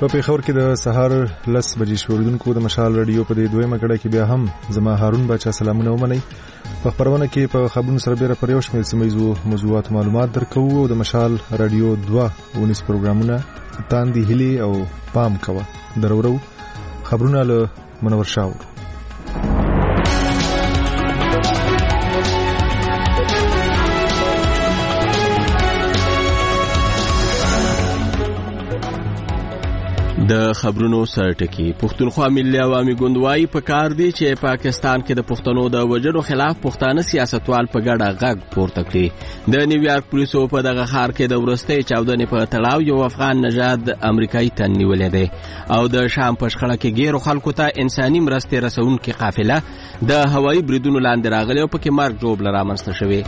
په پیښور کې د سهار 10 بجې شوریدونکو د مشال رادیو په دې دویمه کړه کې بیا هم زما هارون بچا سلامونه ومنئ. په خبرونه کې په خبرونو سره بیره پر یو شمېر سیمهیزو موضوعات معلومات درکو او د مشال رادیو 2 ونیس پروګرامونه تاندې هلي او پام کوه درورو خبرونه له منور شاور. د خبرونو سرټکی پښتونخوا ملي عوامي ګوند وايي په کار دی چې پاکستان کې د پښتنو د وجلو خلاف پښتانه سیاستوال په ګډه غږ پورته کړي. د نیویارک پولیسو په دغه ښار کې د ورستۍ چاودنې په تړاو یو افغان نژاد امریکایي تن نیولې دی او د شام په شخړه کې ګیرو خلکو ته انساني مرستې رسونکې قافله د هوایي بریدونو لاندې راغلې او پکې مرګ ژوبله رامنځته شوې.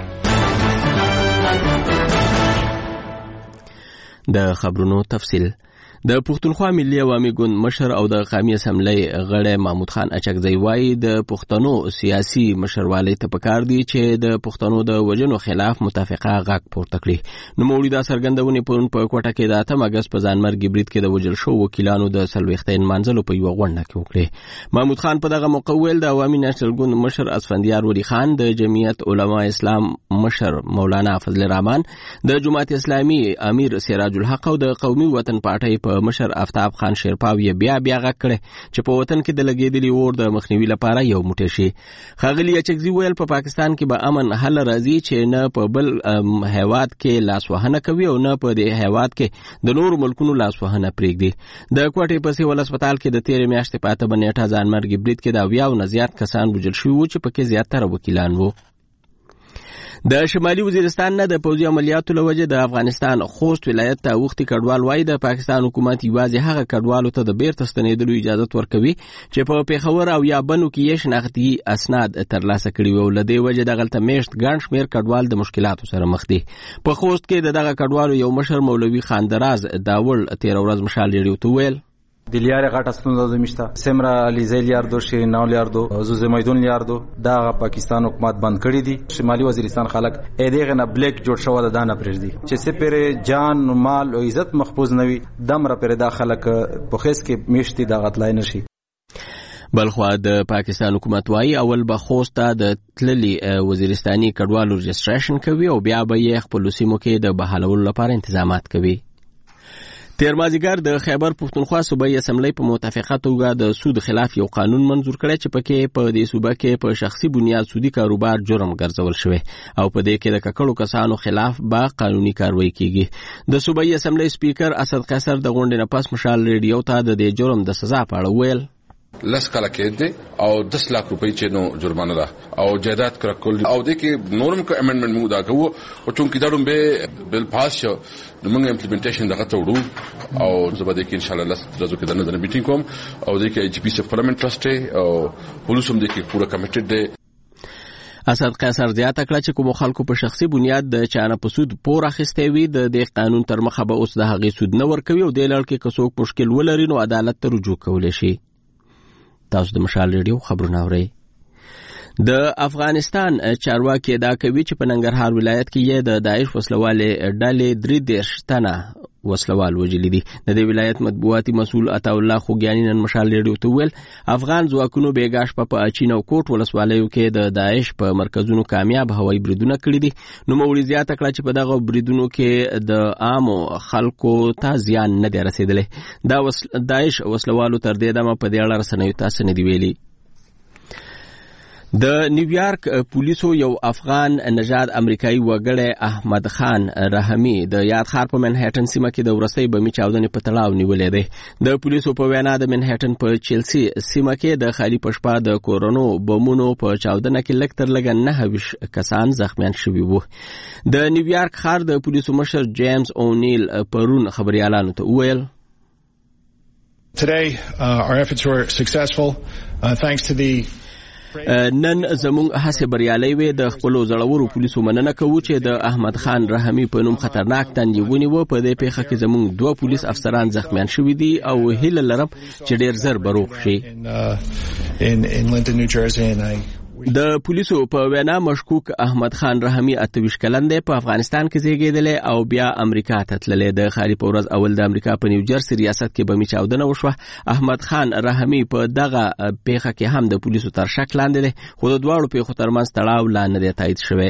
د خبرونو تفصیل د پښتونخوا ملي عوامي ګوند مشر او د قومي اسمبلی غړی محمود خان اچکزی وايي د پښتنو سیاسي مشروالۍ ته پکار دي چې د پښتنو د وجنو خلاف متفقه غږ پورته کړي. نو مولوی دا سرګندونې پرون په کوټه کې د 8 اگست په ځانمرګي برید کې د وجل شو وکیلانو د سلوختین منځلو په یو غونډه کې وکړي. محمود خان په دغه موقع ویل د عوامي نېشنل ګوند مشر اسفندیار ولی خان، د جمعیت علما اسلام مشر مولانا فضل الرحمن، د جماعت اسلامي امیر سراج الحق او د قومي وطن پارټۍ په مشر آفتاب خان شیرپاو یې بیا غږ کړی چې په وطن کې د لګېدلي اور د مخنیوي لپاره یو موټی شي. ښاغلي اچکزي ویل په پاکستان کې به امن حل راځي چې نه په بل هیواد کې لاسوهنه کوي او نه په دې هیواد کې د نورو ملکونو لاسوهنه پرېږدي. د کوټې په سیول هسپتال کې د تېرې میاشتې په 8 نیټه ځانمرګي برید کې د 80 نه زیات کسان وژل شوي وو چې پکې زیاتره وکیلان وو. د شمالي وزیرستان نه د پوځي عملیاتو له وجې د افغانستان خوست ولایت ته اوښتي کډوال وايي د پاکستان حکومت یوازې هغه کډوالو ته د بیرته ستنېدلو اجازه ورکوي چې په پیښور او یا بنو کې یې شناختي اسناد ترلاسه کړي وي او له دې وجې دغلته میشت ګڼ شمېر کډوال د مشکلاتو سره مخ دي. په خوست کې د دغه کډوالو یو مشر مولوي خاندراز داول 13 ورځ مشال ریډیو ته ویل دیلیار غټ استون د میشته سمرا علیزی لیاردو شیرین نو لیاردو زوزه میدون لیاردو دا پاکستان حکومت بند کړی دي. شمالي وزیرستان خلک اېدغه نه بلیک جوړ شو د دانه پرېږدي چې سپره جان مال او عزت محفوظ نوي دمر پر دا خلک په خیس کې میشتي دا غتلای نشي. بلخوا د پاکستان حکومت وايي اول به خوست د تللي وزیرستاني کډوالو رجسټریشن کوي او بیا به یې خپل سیمو کې د بحالولو لپاره تنظیمات کوي. تیر مازیګر د خیبر پښتونخوا صوبایي اسمبلی په متفقه توګه د سود خلاف یو قانون منظور کړی چې پکې په دې صوبه کې په شخصي بنیاد سودي کاروبار جرم ګرځول شوی او په دې کې د ککړو کسانو خلاف به قانوني کاروایی کیږي. د صوبایي اسمبلی سپیکر اسد قیصر د غونډې نه پس مشال ریډیو ته د دې جرم د سزا په اړه ویل لس کاله کې دي او 10 लाख रुपए چې نو جرمانه ده او جائیداد کړکول او د کې نورم کو امندمنت موږ دا کوو او چونکی دا به بل پاس شو موږ امپلیمنټیشن دغه ته وړو او زبده کې ان شاء الله لاسو کې د میټینګ کوم او د کې ایچ پی سي پارلیمنت ټرست او پولیسوم د کې پوره کمیټډ دی. اسد قیصر زیاته کړه چې کوم خلکو په شخصي بنیاد د چانه په سود پور اخیستی وي د دې قانون تر مخه به اوس د هغې سود نه ورکوي او د لړ کې کڅوک مشکل ولري نو عدالت ته رجوع کولی شي. تاسو د مشال ریډیو خبرونه اورئ. د افغانستان چارواکي دا کوي چې په ننګرهار ولایت کې یې د داعش وسلوالې ډلې 33 تنه وسلوال وژلي دي. د دې ولایت مطبوعاتي مسؤل عطا الله خوګیاني نن مشال ریډیو ته ویل افغان ځواکونو بیګاش په اچین او کوټ ولسوالیو کې د داعش په مرکزونو کامیاب هوایي بریدونه کړي دي. نو مولوی زیاته کړه چې په دغه بریدونو کې د عامو خلکو ته زیان نه دی رسیدلی. دا داعش وسلوالو تر دې دمه په دې اړه رسنیو ته څه نه دي ویلي. د نیویارک پولیسو یو افغان نژاد امریکایي وګړی احمد خان رحمی د یاد ښار په منهټن سیمه کې د ورستۍ بمي چاودنې په تړاو نیولې دی. د پولیسو په وینا د منهټن په چیلسي سیمه کې د خالي پشپا د کورونو بمونو په چاودنه کې لږ تر لږه 9 کسان زخمیان شوي وو. د نیویارک ښار د پولیسو مشر جیمز اونیل پرون خبريالانو ته وویل Today our efforts were successful thanks to the نن زموږ هڅې بریالۍ وې. د خپلو زړورو پولیسو مننه کوو چې د احمد خان رحمی په نوم خطرناک تن یې ونیوه. په دې پیښه کې زموږ 2 پولیس افسران زخمیان شوي دي او هیله لرم چې ډیر زر به روغ شي. د پولیسو په وینا مشکوک احمد خان رحمی 28 کلن دی، په افغانستان کې زیږیدلی او بیا امریکا ته تللی. د خاري په ورځ اول د امریکا په نیوجرسي ریاست کې بمي چاودنه وشوه. احمد خان رحمی په دغه پیښه کې هم د پولیسو تر شک لاندې دی، خو د دواړو پیښو ترمنځ تړاو لا نه دی تایید شوی.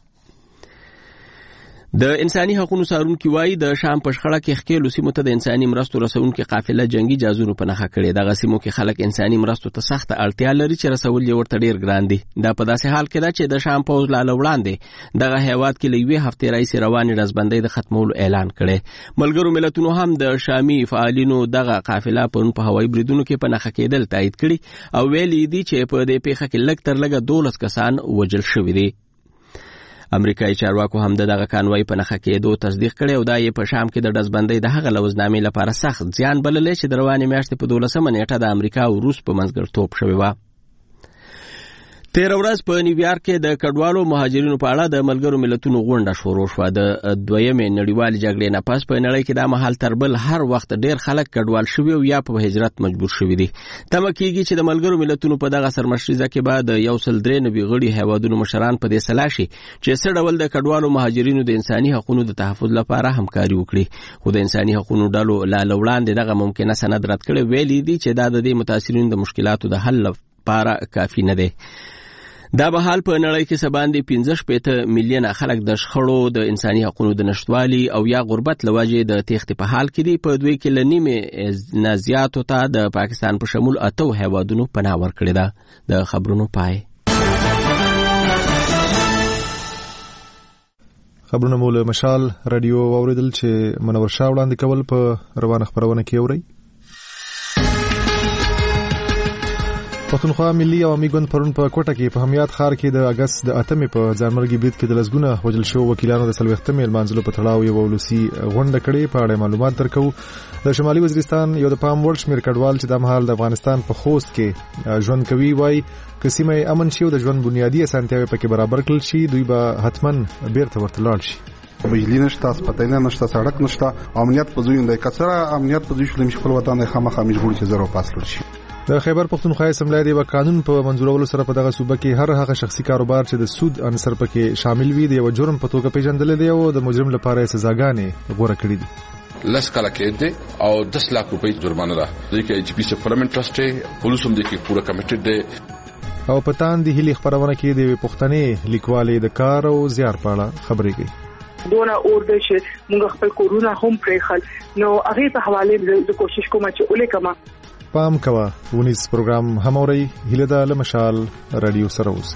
د انساني حقوقو څارونکي وایي د شام په شخړه کې ښکېلو سیمو ته د انساني مرستو رسونکي قافله جنگي جازونو په نښه کړې. دغه سیمو کې خلک انساني مرستو ته سخته اړتیا لري چې رسول یې ورته ډېر ګران دي. دا په داسې حال کې ده چې د شام پوځ لا وړاندې دغه هیواد کې له یوې هفتې راهیسې روانې ډزبندۍ د ختمولو اعلان کړی. ملګرو ملتونو هم د شامي فعالینو دغه قافله پرون په هوایي بریدونو کې په نښه کېدل تایید کړي او ویلي دي چې په دې پیښه کې لږ تر لږه 12 کسان وژل شوي دي. امریکایي چارواکو هم دغه کانوای په نښه کېدو تصدیق کړی او دا یې په شام کې د ډزبندۍ د هغه لوزنامې لپاره سخت زیان بللی چې د روانې میاشتې په 12مه نیټه د امریکا او روس په منځګړیتوب شوې وه. تیر ورځ په نیویارک کې د کډوالو مهاجرینو په اړه د ملګرو ملتونو غونډه شروع شوه. د دویمې نړیوالې جګړې نه پس په نړۍ کې دا مهال تر بل هر وخت ډېر خلک کډوال شوي او یا په هجرت مجبور شوي دي. تمه کېږي چې د ملګرو ملتونو په دغه سرمشریزه کې به د 193 غړي هیوادونو مشران په دې سلا شي چې څه ډول د کډوالو مهاجرینو د انساني حقوقو د تحفظ لپاره همکاري وکړي. خو د انساني حقوقو ډلو لا وړاندې دغه ممکنه سند رد کړی، ویلي دي چې دا د دې متاثرینو د مشکلاتو د حل لپاره کافي نه دی. دا به حال په نړۍ کې سباندې 15 میلیونه خلک د شخړو د انساني حقوقو د نشټوالي او یا غربت لوجې د تېښتې په حال کې دي. په دوی کې لنیمه نه زیاتو ته د پاکستان په شمول 8 هیوادونو پناه ورکړې ده. د خبرونو پای. خبرونه مو له مشال رادیو واوریدل چې منور شاه وړاندې کول په روانه خبرونه کې اوري. پښتونخوا ملي عوامي ګوند پرون په کوټه کې په همیات ښار کې د اگست د 8مې په ځانمرګي برید کې د لسګونه وژل شو وکیلانو د 40مې لمانځلو په تړاو یو ولسی غونډه کړې. په اړه معلومات درکو. د شمالي وزیرستان یو د پام وړ شمېر کډوال چې د مهال د افغانستان په خوست کې ژوند کوي وایي که سیمه امن شي او د ژوند بنیادی اسانتیاوې پکې برابر کړل شي دوی به حتما بیرته ورته لاړ شي. بجلی نشته، اسپیټال نشته، سړک نشته، امنیت په ځای نه کثره امنیت په ځای شلم خپل وطن خامخا مجبور چې زرو پاس لور شي. د خیبر پښتونخوا اسمبلی د قانون په منځورولو سره په دغه صوبه کې هر هغه شخصي کاروبار چې د سود عنصر پکې شامل وي د یو جرم په توګه پیژندل دي او د مجرم لپاره سزاګانې غوړه کړې دي. لس کاله کې دي او 10 لک روپۍ جرمانه ده. د کې ایچ پی سپلمنت ټرست پولیس هم د کې پورا کمیټډ دي. او پتان د هلي خبرونه کې د پښتنې لیکوالې د کار او زیار په اړه خبرې کوي. دونه اور د شه موږ خپل کورونه هم پرېخل نو هغه په حواله د کوشش کوم چې ولیکم. پام کوا ونیز پروګرام هم اوري هله د مشال رادیو سره اوس.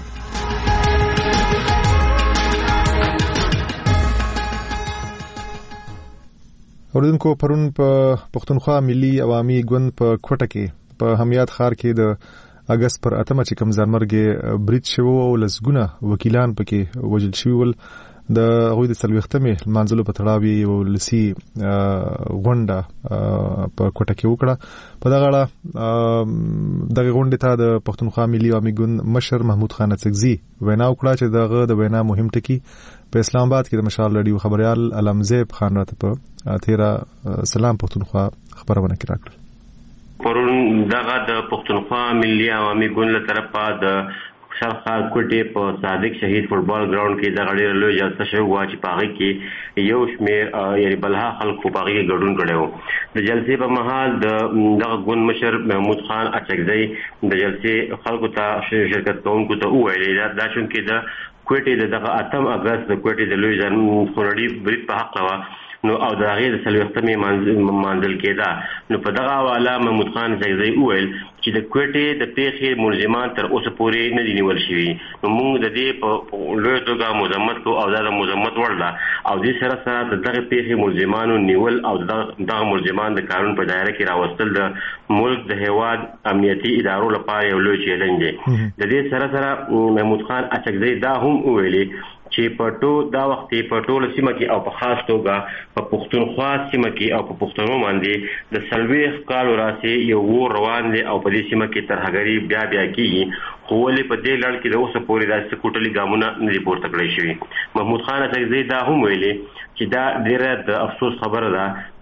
اوردونکو پرون په پښتونخوا ملي عوامي ګوند په کوټه کې په همیات ښار کې د اگست پر 8مه چې کوم ځانمرګي برید شو او لسګونه وکیلان پکې وژل شوي ول. د غوی د 40مې منځلو په تړاو یو لسی غونډه په کوټه کې وکړه. په دغه اړه دغه غونډې ته د پښتونخوا ملي عوامي ګوند مشر محمود خان اڅکزي وینا وکړه چې دغه د وینا مهم ټکی په اسلام آباد کې د مشال رادیو خبريال علمزیب خان راته په 13 سلام پښتونخوا خبرونه کې راکړه. پرون دغه د پښتونخوا ملي عوامي ګوند له طرفه د شرخال کوټې په صادق شهید فوټبال ګراوند کې د غړي له جلسه شو چې پاغي کې یو شمیر یعنی بلها خلکو پاغي ګډون کړو. د جلسې په مهال دغه ګوند مشر محمود خان اڅکزي د جلسې خلکو ته شرکت کوونکو ته وویل دا چې د کوټې دغه 8 اگست د کوټې د لوی ځان خورړی برید په حق وا نو او د هغه د 40مې منځل کېدا. نو په دغه حواله محمود خان اڅکزي وویل چې د کوټې د پیښې ملزمان تر اوسه پورې نه دي نیول شوي. نو موږ د دې په لوی توګه مذمت کوو او دا د مذمت وړ ده او د سره سره د دغه پیښې ملزمانو نیول او دغه ملزمان د قانون په دایره کې راوستل د ملک د هیواد امنیتي ادارو لپاره یو لوی چیلنج دی. د دې سره سره محمود خان اڅکزي دا هم وویلي چې په دا وخت په ټول سیمه کې او په خاص توګه په پښتونخوا سیمه کې او په پښتنو باندې د سلويخ کالو راسي یو روان دي او په دې سیمه کې ترهګری بیا کیږي. خو ولې په دې لړ کې د اوسه پورې داسې کوټلي ګامونه نه دي پورته کړی شوي. محمود خان اڅکزي دا هم ویلي چې دا ډیره د افسوس خبره ده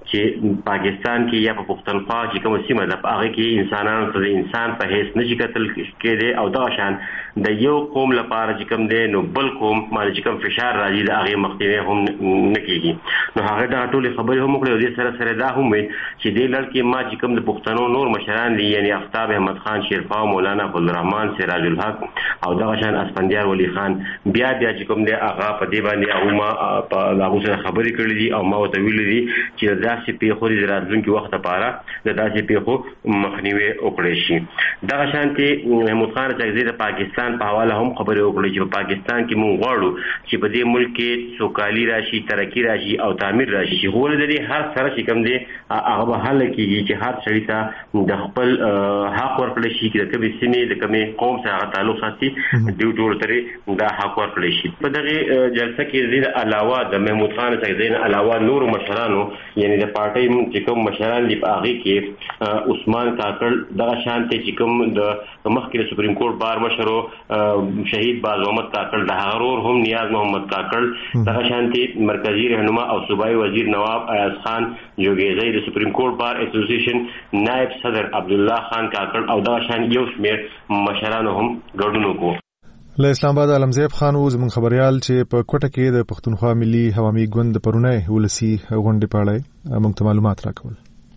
چې پاکستان کې یا په پښتونخوا چې کوم سیمه ده هغه کې انسانانو ته انسان په هیڅ نشي کتل کېده او دا شان د یو قوم لپاره چې کوم دی نو بل قوم باندې چې کوم فشار راځي د هغه مخنیوي هم نه کیږي. نو هغه دا ټول خبرې هم وکړې او د سره دا هم ویل چې د لړ ما چې کوم د پښتنو نور مشران دي یعنی آفتاب احمد خان شیرفا مولانا عبدالرحمن سراج الحق او دا شان اسفندیار ولی خان بیا چې کوم دی هغه په دې باندې او ما په هغه سره خبرې کړې دي او ما ته ویل دي چې داسې پیښو د راتلونکي وخت لپاره د داسې پیښو مخنیوي وکړي شي. دا شان ته محمود خان اچکزی د پاکستان په حواله هم خبرې وکړې چې په پاکستان کې موږ غواړو چې په دې ملک کې سوکالي راشي ترقی راشي او تعمیر راشي چې غوړ د هر سره چې کوم دی هغه به حل کیږي چې هر سړی ته د خپل حق ورکړل شي چې د کومې سیمې د کومې قوم سره تعلق ساتي دوی ټول ترې دا حق ورکړل شي. په دغه جلسه کې د علاوه د محمود خان اچکزی علاوه نور مشرانو یعنی د پارټي چې کوم مشران دی په هغه کې عثمان کاکړ دغه شانته چې کوم د مخکې سپریم کورټ بار مشرو شهید باز محمد کاکړ د هغه هم نیاز محمد کاکړ دغه شانته مرکزی رهنما او صوبایي وزیر نواب ایاز خان جوګیزی د سپریم کورټ بار اسوسییشن نائب صدر عبد الله خان کاکړ او دغه شان یو شمېر مشرانو هم ګډون وکړ. له اسلام آباد علمزیب خان و زمون خبريال چې په کوټه کې د پښتونخوا ملي عوامي ګوند پرونه ولسی غونډې پاړې موږ ته معلومات راکول.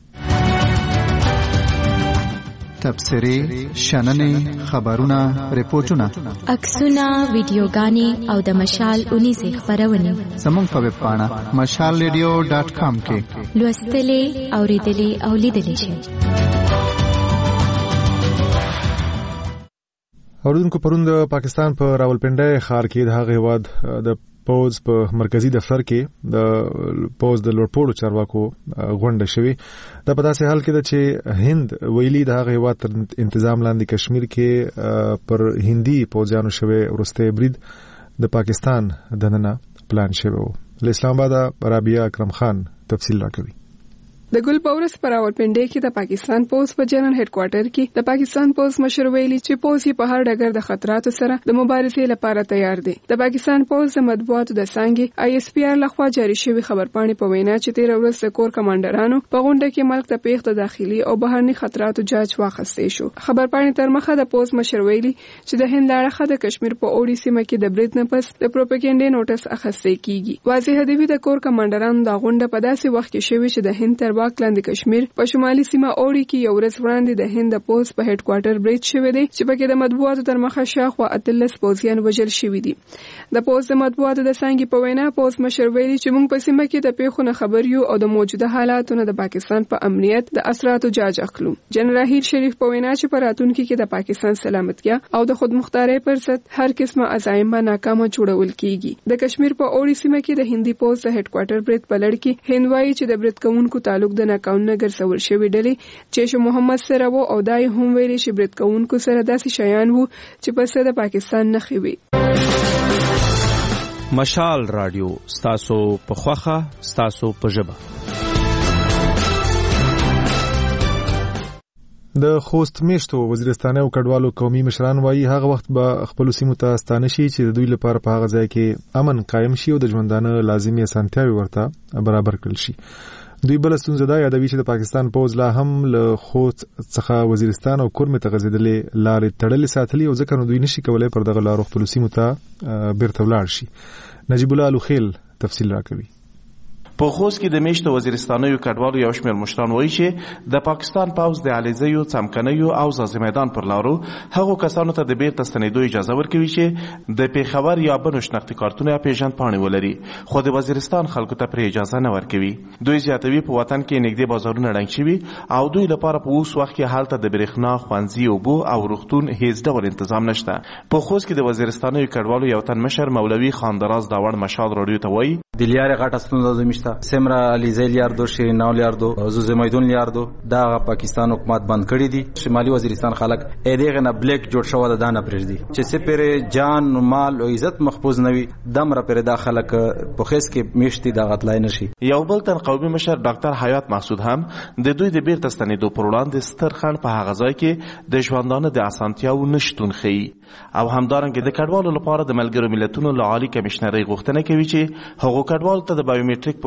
تبصرې شننې خبرونه ریپورتونه عکسونه ویډیوګانې او د مشال 19 خبرونه زموږ په ویب پاڼه mashalradio.com کې لوستلې اوریدلې او لیدلې شئ. اوردونکو پرون د پاکستان په راولپنډي ښار کې د هغه هواد د پوز په مرکزی دفتر کې د پوز د لوړپوړو چارواکو غونډه شوې. دا په داسې حال کې ده چې هند ویلي د هغه هواد تر انتظام لاندې کشمیر کې پر هندي پوځیانو شوې ورسته برید د پاکستان دننه پلان شوی. له اسلام آباد رابعه اکرم خان تفصیل راکوي. د ګل پورس پر راولپنډي کې د پاکستان پوز په جنرال هډ کوارټر کې د پاکستان پوز مشر ویلي چې پوز په هر ډګر د خطراتو سره د مبارزې لپاره تیار دی. د پاکستان پوز د مطبوعاتو د څنګه آی اس پی آر لخوا جاری شوی خبرپاڼې په وینا چې 13 ورځې د کور کمانډرانو په غونډه کې ملک ته پیښ د داخلي او بهرني خطراتو جاج واخیستې شو. خبرپاڼې تر مخه د پوز مشر ویلي چې د هند لاړه د کشمیر په اوړي سیمه کې د برید نه پس د پروپاګاندا نوټس اخیستې کیږي. واضح دی د کور کمانډرانو د غونډه په داسې وخت کې شوی چې د هند تر واک لاندې کشمیر په شمالي سیمه اوړي کې یو ورځ وړاندې د هند د پوز په هډ کوارټر برید شوی دی چې پکې د مطبوعاتو تر مخه شاوخوا 13 پوځیان وژل شوي دي. د پوز د مطبوعاتو د څنګه په وینا پوز مشر ویلي چې موږ په سیمه کې د پیښو نه خبر یو او د موجوده حالاتو نه د پاکستان په امنیت د اثراتو جاج اخلو. جنرال هیل شریف په وینا چې په راتلونکي کې د پاکستان سلامتیا او د خودمختارۍ پر ضد هر قسمه عزایم ناکامه جوړول کیږي. د کشمیر په اوړي سیمه کې د هندي پوز د هډ کوارټر برید په لړ کې هند وايي چې د برید کوونکو تعلق د ناقانونه ګرځول شوی ډلې چې محمد سره وو او دای هم ویلي چې برید کوونکو سره داسې شیان وو چې په سره د پاکستان نه خوي. مشال رادیو ستاسو په خوخه ستاسو په ژبه. د خوست میشتو وزیرستاني او کډوالو قومي مشران وایي هغه وخت به خپل سیمو ته ستانه شي چې د دوی لپاره په هغه ځای کې امن قائم شي او د ژوندانه لازمي اسانتیاوي ورته برابر کړل شي. دوی بل ستونزه دا یادوي چې د پاکستان پوز لا هم له خوست څخه وزیرستان او کورمه ته غځېدلې لارې تړلې ساتلې او ځکه نو دوی نشي کولای پر دغه لارو خپل سیمو ته بیرته ولاړ شي. نجیب الله الخیل تفصیل راکوي. په خوست کې د میشتو وزیرستانیو کډوالو یو شمېر مشران وایي چې د پاکستان پوز د علیزیو څمکنیو او زازي میدان پر لارو هغو کسانو ته د بیرته ستنېدو اجازه ورکوي چې د پیښور یا بنو شناختي کارتونه یا پیژند پاڼې ولري خو د وزیرستان خلکو ته پرې اجازه نه ورکوي. دوی زیاتوي په وطن کې نږدې بازارونه ړنګ شوي او دوی لپاره په اوس وخت کې هلته د برېښنا ښوونځي اوبو او روغتون هیڅ ډول تنظیم نشته. په خوست کې د وزیرستانیو کډوالو یو تن مشر مولوي خاندراز داوړ مشال رادیو ته وایي دیلیار غټ استونزه زمیشته سمرا علیزی لیاردو شیرین ناو لیاردو زوزه میدون لیاردو دا پاکستان حکومت بند کړی دي. شمالي وزیرستان خلک اېدغه نه بلیک جوړ شو د دانه پرېږدي چې سپره جان مال او عزت محفوظ نوي دمر پر دا خلک په خیس کې میشتي دا غتلای نشي. یو بل تن قومي مشر ډاکټر حیات محسود هم د دوی د بیرته ستنېدو پر وړاندې ستر خنډ په هغه ځای کې د ژوندانه د اسانتیاو نشټون ښیي او همدارنګه د کډوالو لپاره د ملګرو ملتونو له عالی کمشنرۍ غوښتنه کوي چې هغو کډوالو ته د بایومټریک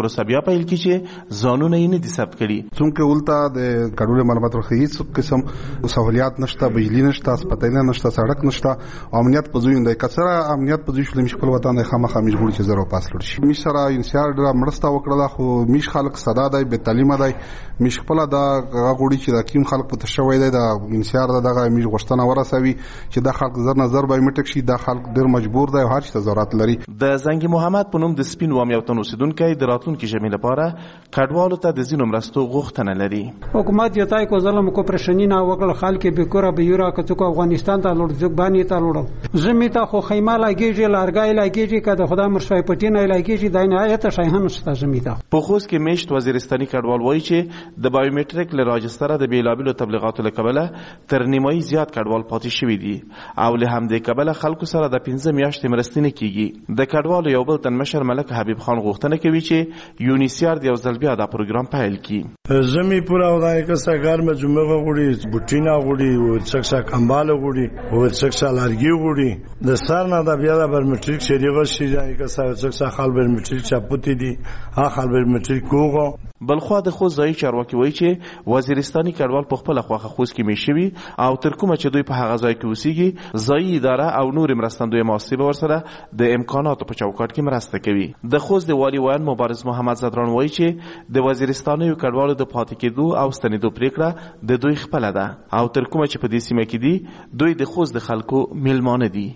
پروسه بیا پیل کی چې ځانونه یې نه دي ثبت کړي. څومره ولته د کډوالو معلومات ورخه هیڅ قسم سہولیات نشته، بجلی نشته، اسپیټال نشته، سړک نشته، امنیت په ځوین دی. کثره امنیت په ځوین شل مشکل وطن خامخا مجبور چې زرو پاس لړ شي. می سره انسیار ډره مرسته وکړه، خو میش خلک صدا دی، به تعلیم دی، میش خپل دا غوړي چې د کیم خلک په تشوي دی، د انسیار دغه میش غشتنه ورسوي چې د خلک زر نظر بایومټریک شي. د خلک ډیر مجبور دی، هر څه ضرورت لري. د زنګ محمد په نوم د سپین وام یو تن اوسیدونکو د راتلونکو ژمي لپاره کډوالو ته د زینو مرستو غوښتنه لري. حکومت یو تای کو ظلم کو پرشنی نه وکړ، خلک به کور به یورا کڅو افغانستان ته لور ځګبانی ته لوړ زمي ته خو خیمه لاګیږي، لارګای لاګیږي، کده خدا مرشای پټینه لاګیږي، د نهایت شایهن ست زمي ته. په خوست کې میشت وزیرستاني کډوال وایي چې د بایومټریک له راجستره د بیلابلو تبلیغاتو له کبله تر نیمایي زیات کډوال پاتې شوي دي او له همدې کبله خلکو سره د 15 میاشتې مرستې نه کیږي. د کډوالو یو بل تن مشر ملک حبیب خان غوښتنه کوي چې یونیسیار د یو ځل بیا دا پروګرام پیل کړي. زمي پورا ودای که سګر مې جمعه غوړي بوټینا غوړي او څکسا کمبال غوړي او څکسا لارګي غوړي د سر نه د بیا د بایومټریک شریغه شي ځای که څکسا خال بایومټریک چاپوتی دي ها خال بایومټریک کوغه. بلخوا د خوست ځای چارواکي وایي چې وزیرستاني کډوال په خپل خواخه خوست کې میشوي او تر کومه چې دوی په هغه ځای کې اوسېږي ځای اداره او نور مرستندوی موثق ورسره د امکاناتو په چوکاټ کې مرسته کوي. د خوست د والي وان مبارز محمد زدران وایي چې د وزیرستاني کډوالو د پاتې کېدو او ستنېدو پریکړه د دوی خپله ده او تر کومه چې په دې سیمه کې دي دوی د خوست د خلکو میلمانه دي.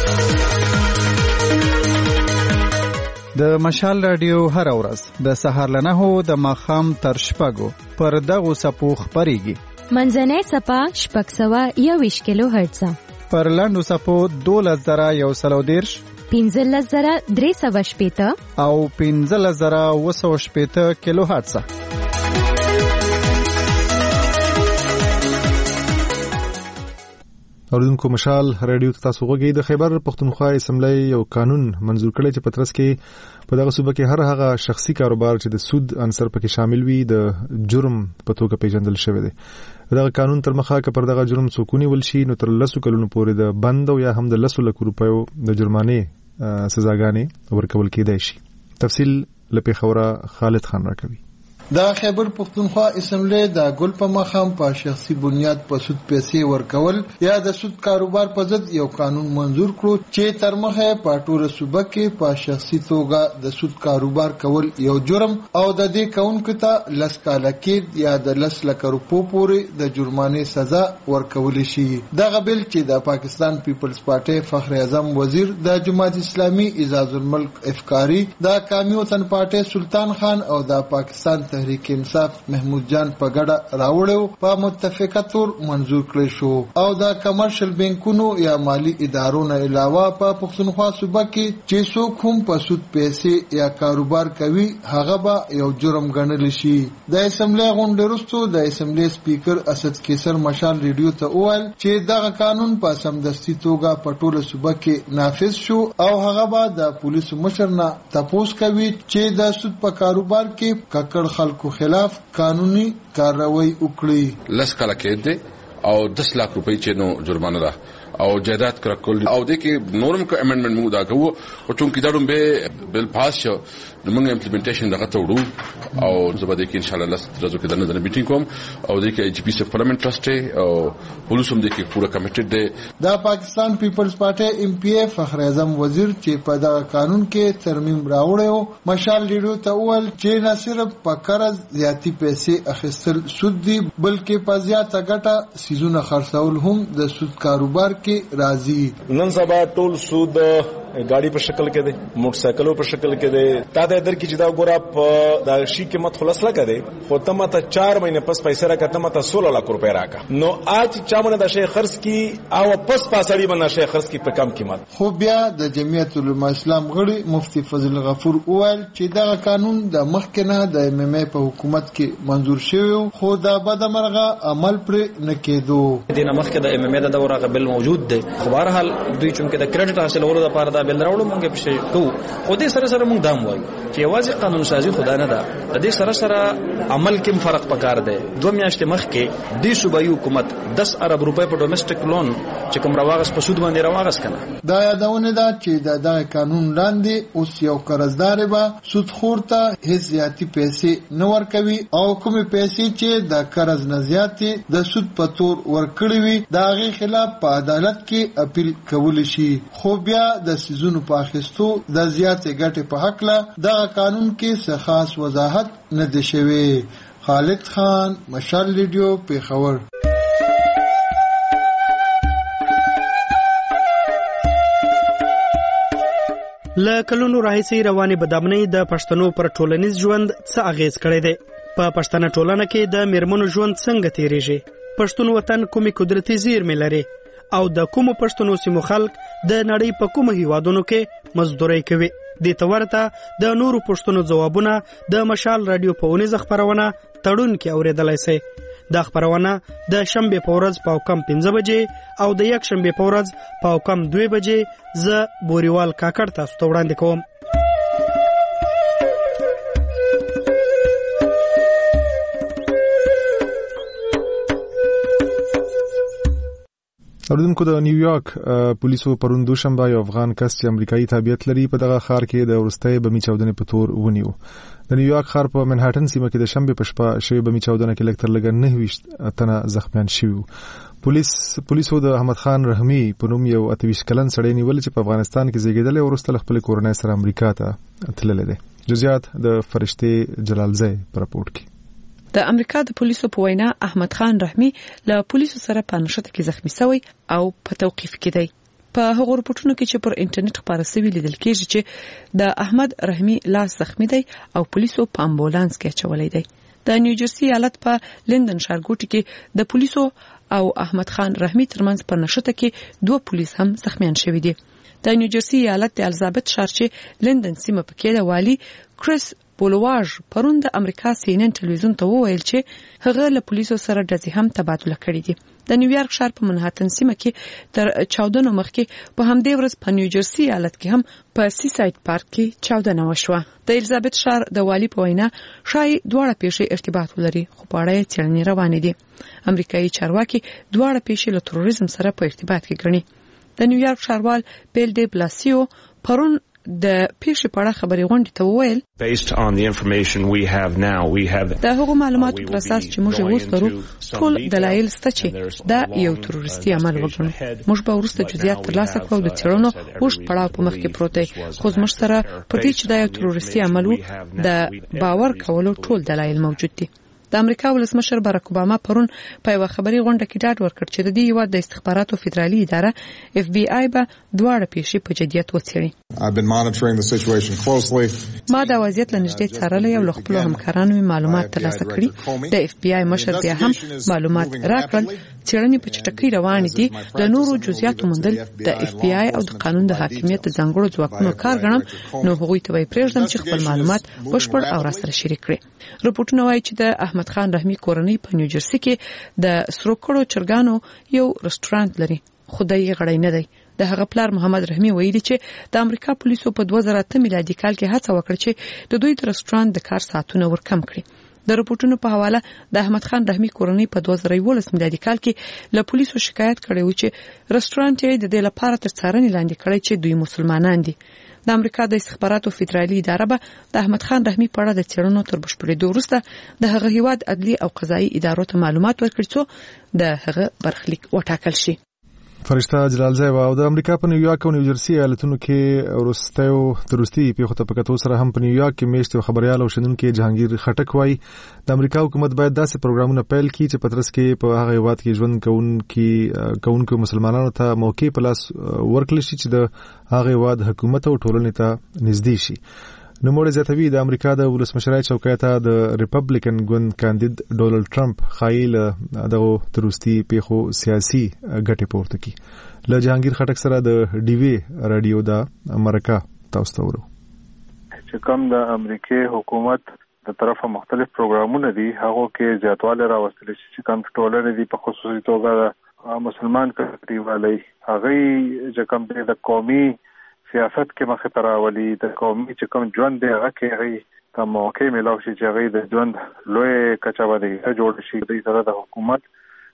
د مشال رادیو هر ورځ د سهار له 9 د ماښام تر 6 پر دغو څپو خپرېږي. منځنۍ څپه 621 کیلو هرتز، پر لاندو څپو 12130، 15380 او 15280 کیلو هرتز. اوریدونکو مشال رادیو ته تاسو غوږی. د خیبر پختونخوا اسمبلی یو قانون منزور کړی چې پترس کې په دغه صوبه کې هر هغه شخصي کاروبار چې د سود عنصر پکې شامل وي د جرم په توګه پیژندل شوی دی. دغه قانون تر مخه که پر دغه جرم څوکونی ولشي نو تر 10 کلونو پورې د بند او یا هم د 10 لک روپیو د جرمانې سزاګانې ورکول کېدای شي. تفصیل لپاره خبره خالد خان راکوي. د خیبر پختونخوا اسمبلی د ګل په مخام په شخصي بنیاد په سود پیسې ورکول یا د سود کاروبار په ضد یو قانون منزور کړو چې تر مخه په ټوله صوبه کې په شخصي توګه د سود کاروبار کول یو جرم او د دې کونکو ته 10 کاله کې یا د 10 لک روپو پورې د جرمانې سزا ورکول شي. دغه بل چې د پاکستان پیپلز پارټي فخر اعظم وزیر د جماعت اسلامي اعزاز الملک افکاری د قومي وطن پارټي سلطان خان او د پاکستان تحریک انصاف محمود جان په ګډه راوړو په متفقه تور منزور کړی شو او د کمرشل بانکونو یا مالی ادارو نه علاوه په پښتونخوا صوبه کې چې څوک هم په سود پیسې یا کاروبار کوي هغه به یو جرم ګڼل شي. د اسمبلی غونډې وروسته د اسمبلی سپیکر اسد کیسر مشال ریډیو ته وویل چې دغه قانون په سمدستي توګه په ټوله صوبه کې نافذ شو او هغه به د پولیسو مشر نه تپوس کوي چې د سود په کاروبار کې ککړ خلکو خلاف قانوني کاروایی وکړي. 10 کاله کې دي او 10 لک روپۍ چې نو جرمانه ده او جائیداد کرکول او د کې نورم کو امندمنت موږ دا کوو او چونکی دا ډوم به بل پاس شو موږ امپلیمنټیشن دغه ته وړو او زبده کې ان شاء الله لاسو کې دنه میټینګ کوم او د کې ایچ پی سي پارلیمنت ټرست او پولیسوم د کې پورا کمیټډ دی. د پاکستان پیپلز پارټي ام پی ای فخر اعظم وزیر چې په دغه قانون کې ترمیم راوړیو مشال ریډیو ته وویل چې نه صرف په قرض زیاتی پیسې اخیستل سود دي بلکې په زیاته ګټه سيزونه خرڅول هم د سود کاروبار کې راځي. نن سبا ټول سود गाड़ी په شکل کې دي، موټر سایکلو په شکل کې دي. تا ته در کې چې دا ګورا په د شي قیمت خلاص لګا دي خو ته ماته 4 مہینے پس پیسې راکته ماته 16 لک روپے راکا نو اج چا باندې د شی خرڅ کی او پس پاسړی باندې شی خرڅ کی په کم قیمت. خو بیا د جمعیت العلماء اسلام غړي مفتی فضل غفور اول چې دا قانون د مخکنه د ام ام ای په حکومت کې منزور شوی خو دا بدمرغه عمل پر نه کېدو. د مخکې د ام ام ای د دورغه بل موجود دی خو بهرحال دوی چې د کریډټ حاصلولو لپاره بل راوړو مونږ په شي کو خو دې سره سره مونږ دام وایو چې یوازې قانون سازي خدا نه ده د دې سره سره عمل کې فرق پکار دی. 2 میاشتې مخکې د صوبایي حکومت 10 ارب روپۍ په ډومېسټک لون چې کوم راواغس په سود باندې راواغس کنه. دا یادونه ده چې د قانون لاندې اوس یو قرضدار به سودخور ته هیڅ زیاتې پیسې نه ورکوي او کومې پیسې چې د قرض نه زیاتې د سود په تور ورکړي وي د هغې خلاف په عدالت کې اپیل کولی شي. خو بیا د سیزونو په اخیستو د زیاتې ګټې په هکله دغه قانون کې څه خاص وضاحت نه دی شوی. خالد خان، مشال ریډیو، پیښور. له کلونو راهیسې روانې بدامنۍ د پښتنو پر ټولنیز ژوند څه اغیز کړی دی؟ په پښتنه ټولنه کې د میرمنو ژوند څنګه تیریږي؟ پښتون وطن کومې قدرتي زیرمې لري او د کومو پښتنو سیمو خلک د نړۍ په کومو هیوادونو کې مزدوري کوي؟ دې ته ورته د نورو پښتنو ځوابونه د مشال رادیو په اونیزه خپرونه تړون کې اورېدلی سئ. دا خپرونه د شنبې په ورځ په کم 15 بجې او د یک شنبې په ورځ په کم 2 بجې زه بوریوال کاکړ تاسو ته وړاندې کوم. اوریدونکو، د نیویارک پولیسو پرون دوشنبه یو افغان کس چې امریکایي تابعیت لري په دغه ښار کې د وروستۍ بمي چاودنې په تور ونیو. د نیویارک ښار په منهاټن سیمه کې د شنبې په شپه شوې بمي چاودنه کې لږ تر لږه 29 تنه زخمیان شوي. پولیسو د احمد خان رحمي په نوم یو 28 کلن سړی نیول چې په افغانستان کې زیږیدلی او وروسته له خپلې کورنۍ سره امریکا ته تللی دی. جزئیات د فرشتې جلالزی په راپورټ کې. د امریکا د پولیسو په وینا احمد خان رحمي له پولیسو سره په نښته کې زخمی شوی او په توقیف کې دی. په هغو رپورټونو کې چې پر انټرنیټ خپاره شوي لیدل کېږي چې د احمد رحمي لاس زخمی دی او پولیسو په امبولانس کې اچولی دی. د نیوجرسي ایالت په لندن ښارګوټي کې د پولیسو او احمد خان رحمي ترمنځ په نښته کې 2 پولیس هم زخمیان شوي دي. د نیوجرسي ایالت د الزابت ښار چې لندن سیمه پکې د والی کریس بولواژ پرون د امریکا CNN ټلویزیون ته وویل چې هغه له پولیسو سره ډزې هم تبادله کړې دي. د نیویارک ښار په منهاټن سیمه کې تر چاودنو مخکې په همدې ورځ په نیوجرسي ایالت کې هم په سی ساید پارک کې چاودنه وشوه. د الزابت ښار د والی په وینا شای دواړه پیښې ارتباط ولري خو په اړه یې څېړنې روانې دي. امریکایي چارواکي دواړه پیښې له تروریزم سره په ارتباط کې ګڼي. د نیویارک ښاروال بیل ډی بلاسیو پرون د پیښې په اړه خبري غونډې ته وویل د هغو معلوماتو پر اساس چې موږ اوس لرو ټول دلایل شته چې دا یو تروریستي عمل وګڼو. موږ به وروسته جزئیات ترلاسه کړو. د څېړنو اوږد پړاو په مخ کې پروت دی خو زموږ سره پر دې چې دا یو تروریستي عمل و د باور کولو ټول دلایل موجود دي. د امریکا ولسمشر باراک اوباما پرون په یو خبري غونډه کې ډاډ ورکړ چې د دې هیواد د استخباراتو فدرالي اداره FBI به دواړه پیښې په جدیت وڅېړي. ما دا وضعیت له نږدې څارلی او له خپلو همکارانو مې معلومات ترلاسه کړي. د FBI مشر بیا هم معلومات راکړل. څېړنې په چټکۍ روانې دي. د نورو جزئیاتو موندل د FBI او د قانون د حاکمیت د ځانګړو ځواکونو کار ګڼم، نو هغوی ته به یې پرېږدم چې خپل معلومات بشپړ او راسره شریک کړي. رپورټونه وایي چې د احمد خان رحمي کورنۍ په نیوجرسي کې د سرو کړو چرګانو یو رستورانت لري خو د یې غړی نه دی. د هغه پلار محمد رحمي ویلي چې د امریکا پولیسو په 2008 میلادي کال کې هڅه وکړه چې د دوی د رستورانت د کار ساعتونه ورکم کړي. د رپورټونو په حواله د احمد خان رحمي کورنۍ په 2011 میلادي کال کې له پولیسو شکایت کړی و چې رستورانت یې د دې لپاره تر څارنې لاندې کړی چې دوی مسلمانان دي. د امریکا د استخباراتو فدرالي اداره به د احمد خان رحمي په اړه د څېړنو تر بشپړېدو وروسته د هغه هیواد عدلي او قضایي ادارو ته معلومات ورکړي څو د هغه برخلیک وټاکل شي. فرشته جلالزی او د امریکا په نیویارک او نیوجرسي ایالتونو کې وروستي پیښو ته په کتو سره هم په نیویارک کې میشت خبريال او شنونکي جهانگیر خټک وایي د امریکا حکومت باید داسې پروګرامونه پیل کړي چې په ترڅ کې په هغه هیواد کې ژوند کوونکو مسلمانانو ته موقع په لاس ورکړل شي چې د هغه هیواد حکومت او ټولنې ته نږدې شي. نوموړی زیاتوي د امریکا د ولسمشرۍ چوکۍ ته د ریپبلیکن ګوند کاندید ډونالد ټرمپ ښایي له دغو تروریستي پیښو سیاسي ګټې پورته کړي. له جهانگیر خټک سره د ډي وی رادیو د مرکه تاسو ته ورو. چې کوم د امریکای حکومت د طرفه مختلف پروګرامونه دي هغه کې زیاتواله راوستل شي چې کوم ټولنې دي په خصوصي توګه مسلمان کړي هغه چې کوم د قومي سیاست کې مخه تراولي د قومي چې کوم ژوند دی هغه کې ته موقع ملو شي چې هغه د ژوند لوی کچا باندې جوړ شي د سره د حکومت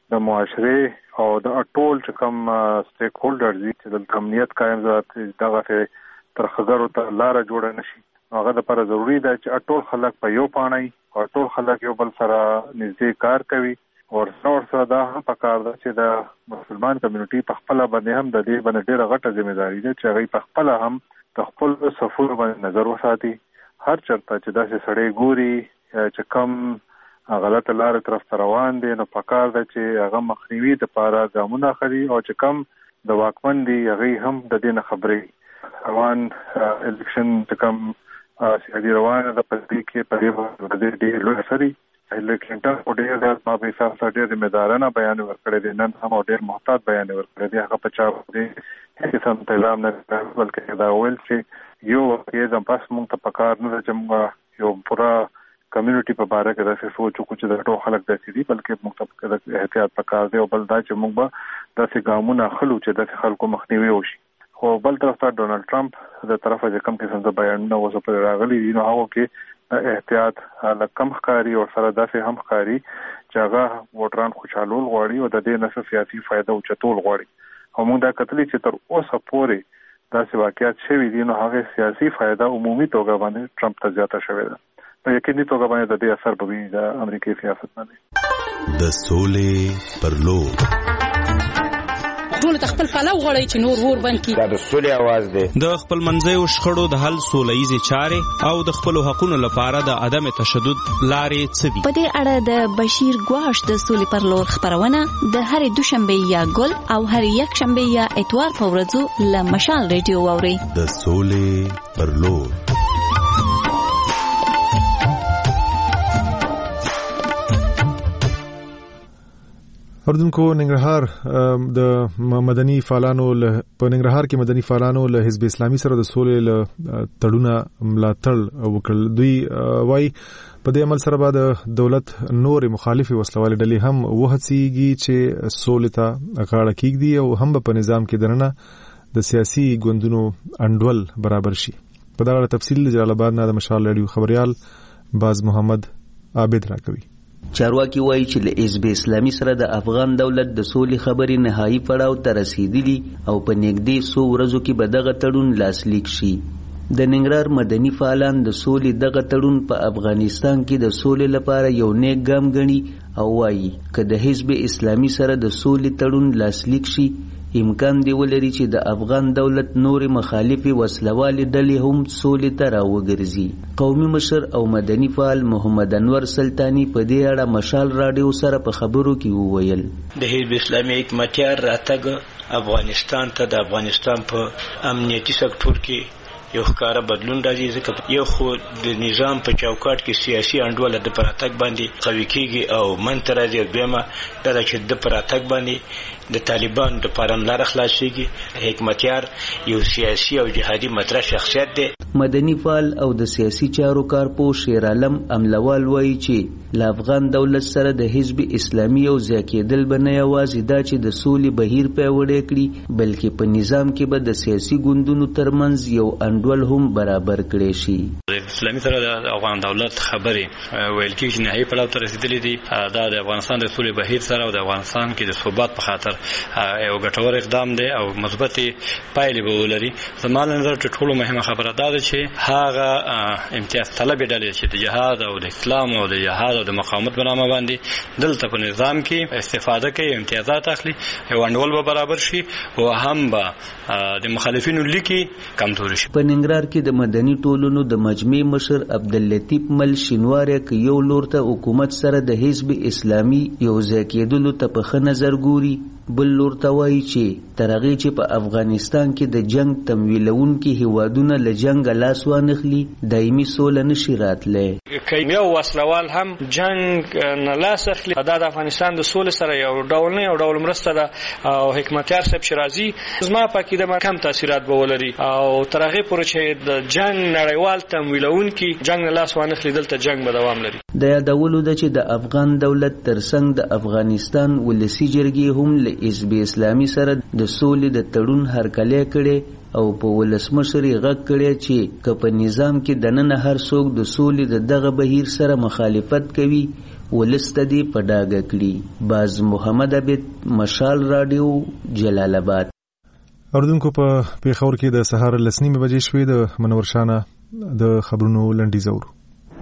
د معاشره او د ټول چې کوم سټیک هولډرز چې د امنیت قائم ذات دغه تر خبرو ته لار جوړه نشي. هغه د پر ضروری ده چې ټول خلک په یو پانی او ټول خلک یو بل سره نږدې کار کوي او سره دا هم پکار ده چې د مسلمان کمیونټي په خپل باندې هم د دې باندې ډېر غټه ځمېداري ده چې هغه په خپل هم د خپل صفور باندې نظر وساتي. هر چرته چې داسې سړی ګوري چې کم غلط لار طرف ته روان دي نو پکار ده چې هغه مخنیوي د پاره ګامونه اخلي او چې کم د واکمن دي هغه هم د دې نه خبرې روان الیکشن چې کم سیاسي روانه د پدې کې په دې ډېر لوی اثرې هیلری کلینټن او ډېر د ما په حساب سره ډېر ذمہدارانه بیان ورکړی دی. نن هم ډېر محتاط بیان ورکړی دی. هغه په چا باندې هیڅ هم تلام نه بلکې دا ویل چې یو کې د پاس مونږ ته پکار نه چې موږ یو پورا کمیونټي په باره کې داسې سوچو چې د ټول خلک داسې دي بلکې موږ ته د احتیاط پکار دی او بل دا چې موږ به داسې ګامونه اخلو چې داسې خلکو مخنیوي وشي. خو بل طرف ته ډونالد ټرمپ د طرفه چې کم قسم د بیانونه اوس په راغلي دي نو هغه کې احتیاط لکم ښکاری او سره داسې هم ښکاری چې هغه ووټران خوشحالول غواړي او د دې نه سیاسي فائدہ او چتول غواړي. او موږ دا کتلی چې تر اوسه پورې داسې واقعیت شوي دي نو هغه سیاسي فائدہ عمومي توګه باندې ټرمپ ته زیاته شوې ده. په یقیني توګه باندې د دې اثر به وي د امریکایي سیاست باندې. د سولې پر لور ټول خپل پلو غړي چې نور ور باندې دا د سولې आवाज دی. د خپل منځیو شخړو د حل سولهیزي چارې او د خپل حقوقو لپاره د عدم تشدد لارې څه دي. په دې اړه د بشیر ګواش د سولې پر لور خبرونه د هرې دوشنبه یا ګل او هر یک شنبه یا اتوار په ورځو له مشال ریډیو واوري. د سولې پر لور. اردوونکو ننګرهار د مدني فعالانو په ننګرهار کې مدني فعالانو له حزب اسلامي سره د سولې له تړونه ملاتړ وکړ. دوی وايي په دې عمل سره به دولت نور مخالفي وسلوالې ډلې هم وهڅيږي چې سولې ته غاړه کېږدي او هم په نظام کې درنه د سیاسي ګوندونو انډول برابر شي. په دا اړه تفصیل جلال آباد نه د مشال رادیو خبريال باز محمد عابد راکوي. چارواکي وایي چې له حزب اسلامي سره د افغان دولت د سولې خبرې نهایی پړاو ته رسیدلی او په نږدې 100 ورځو کې به دغه تړون لاسلیک شي. د ننګرهار مدني فعالان د سولې دغه تړون په افغانستان کې د سولې لپاره یو نیک ګام ګڼي او وایي که د حزب اسلامي سره د سولې تړون لاسلیک شي امکان دی ولري چې د افغان دولت نور مخالفي وسلوالې ډلې هم سولې ته راوګرځي. قومي مشر او مدني فعال محمد انور سلطانی په دې اړه مشال رادیو سره په خبرو کې وویل د حزب اسلامي حکومتیار راتګ افغانستان ته د افغانستان په امنیتي سکتور کې یو ښکاره بدلون راځي ځکه یو خو د نظام په چوکاټ کې سیاسي انډول د پراتګ باندې قوي کیږي او منځ ته راځي او دویمه دا ده چې د پراتګ باندې د طالبان د پارم لار خلاصيږي. حکمتیار یو سیاسي او جهادي مطرح شخصیت دی. مدني فعال او د سیاسي چارو کارپو شیر عالم املوال وایي چې له افغان دولت سره د حزب اسلامي او ځکېدل بنه یوازې دا چې د سولې بهیر پیاوړی کړي بلکې په نظام کې به د سیاسي ګوندونو ترمنځ یو انډول هم برابر کړي شي. اسلامي سره د افغان دولت خبرې ویل کېږي چې نهایي پړاو ته رسیدلې دي. دا د افغانستان د سولې بهیر سره او د افغانستان کې د ثبات په خاطر یو ګټور اقدام دی او مثبتې پایلې به ولري. زما له نظر ټولو مهمه خبره دا ده چې هغه امتیاز طلب ډلې چې د جهاد او د اسلام او د جهاد او د مقاومت په نامه باندې دلته په نظام کې استفاده کوي امتیازات اخلي یو انډول به برابر شي او هم به د مخالفینو لیکي کمزوري شي. په ننګرهار کې د مدني ټولنو د مجمع مشر عبداللطیف مل شینواری ک یو لور ته حکومت سره د حزب اسلامي یو ځکېدلو ته په ښه نظر ګوري بل لور ته وایي چې تر هغې چې په افغانستان کې د جنگ تمویلونکي هیوادونه له جنګه لاس وانخلي دایمي سوله نشي راتلی. که یو وسلوال هم جنگ نه لاس اخلي دا د افغانستان د سولې سره یو ډول نه یو ډول مرسته ده او حکمتیار صاحب شرازي زما په عقیده کم تاثیرات به ولري او تر هغې پورې چې د جنگ نړیوال تمویلونکي جنگ نه لاس وانخلي دلته جنگ به دوام لري. د یادولو ده چې د افغان دولت ترڅنګ د افغانستان ولسي جرګې هم له حزب اسلامي سره د سولې د تړون هرکلی کړي او په ولسمشر یې غږ کړی چې که په نظام کې دننه هر څوک د سولې د دغه بهیر سره مخالفت کوي ولستدي په ډاګه کړي. باز محمد عبید، مشال رادیو، جلال آباد. اوردونکو په پیښور کې د سهار 9:30 بجې شوې. د منور شانه د خبرونو لنډیز اورو.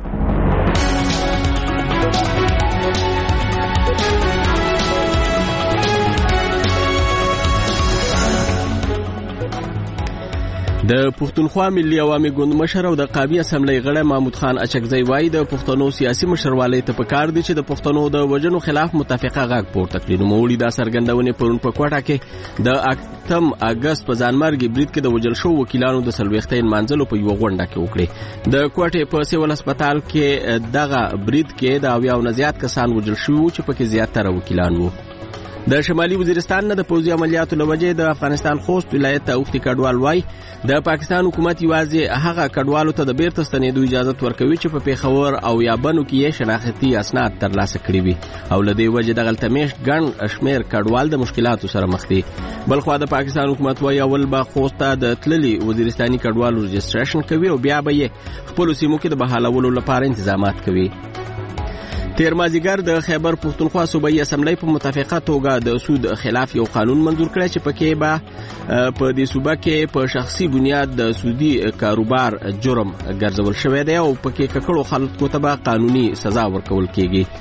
د پښتونخوا ملي عوامي ګوند مشر او د قابي اسمبلی غړی محمود خان اچکزی وایي د پښتنو سیاسي مشروالی ته پکار دي چې د پښتنو د وجنو خلاف متفقه غږ پورته کړي. نوموړي دا څرګندونې پرون په کوټه کې د 8 اگست په ځانمرګي برید کې د وجل شو وکیلانو د سلويختین منځلو په یو غونډه کې وکړي. د کوټې په سیول هسپتال کې دغه برید کې د 90 نه زیات کسان وجل شو چې پکې زیاتره وکیلان وو. د شمالي وزیرستان نه د پوځي عملیاتو لوجې د افغانستان خوست ولایت ته اوختي کډوال وای د پاکستان حکومت یوازې هغه کډوالو ته د بیرته ستنېدو اجازه ورکوي چې په پیښور او یابنو کې شناختي اسناد ترلاسه کړي وي او لدې وجه د غلطمېشت ګڼ شمیر کډوال د مشکلاتو سره مخ دي. بلخو د پاکستان حکومت وای اول به خوست ته د تللي وزیرستاني کډوالو رجسټریشن کوي او بیا به یې خپل سیمو کې د بحالولو لپاره تنظیمات کوي. تیر مازیګر د خیبر پښتونخوا صوبایي اسمبلی په متفقه توګه د سود خلاف یو قانون منظور کړی چې پکې به په دې صوبه کې په شخصي بنیاد د سودی کاروبار جرم ګرځول شوی دی او پکې ککړو خلکو ته به قانوني سزا ورکول کیږي.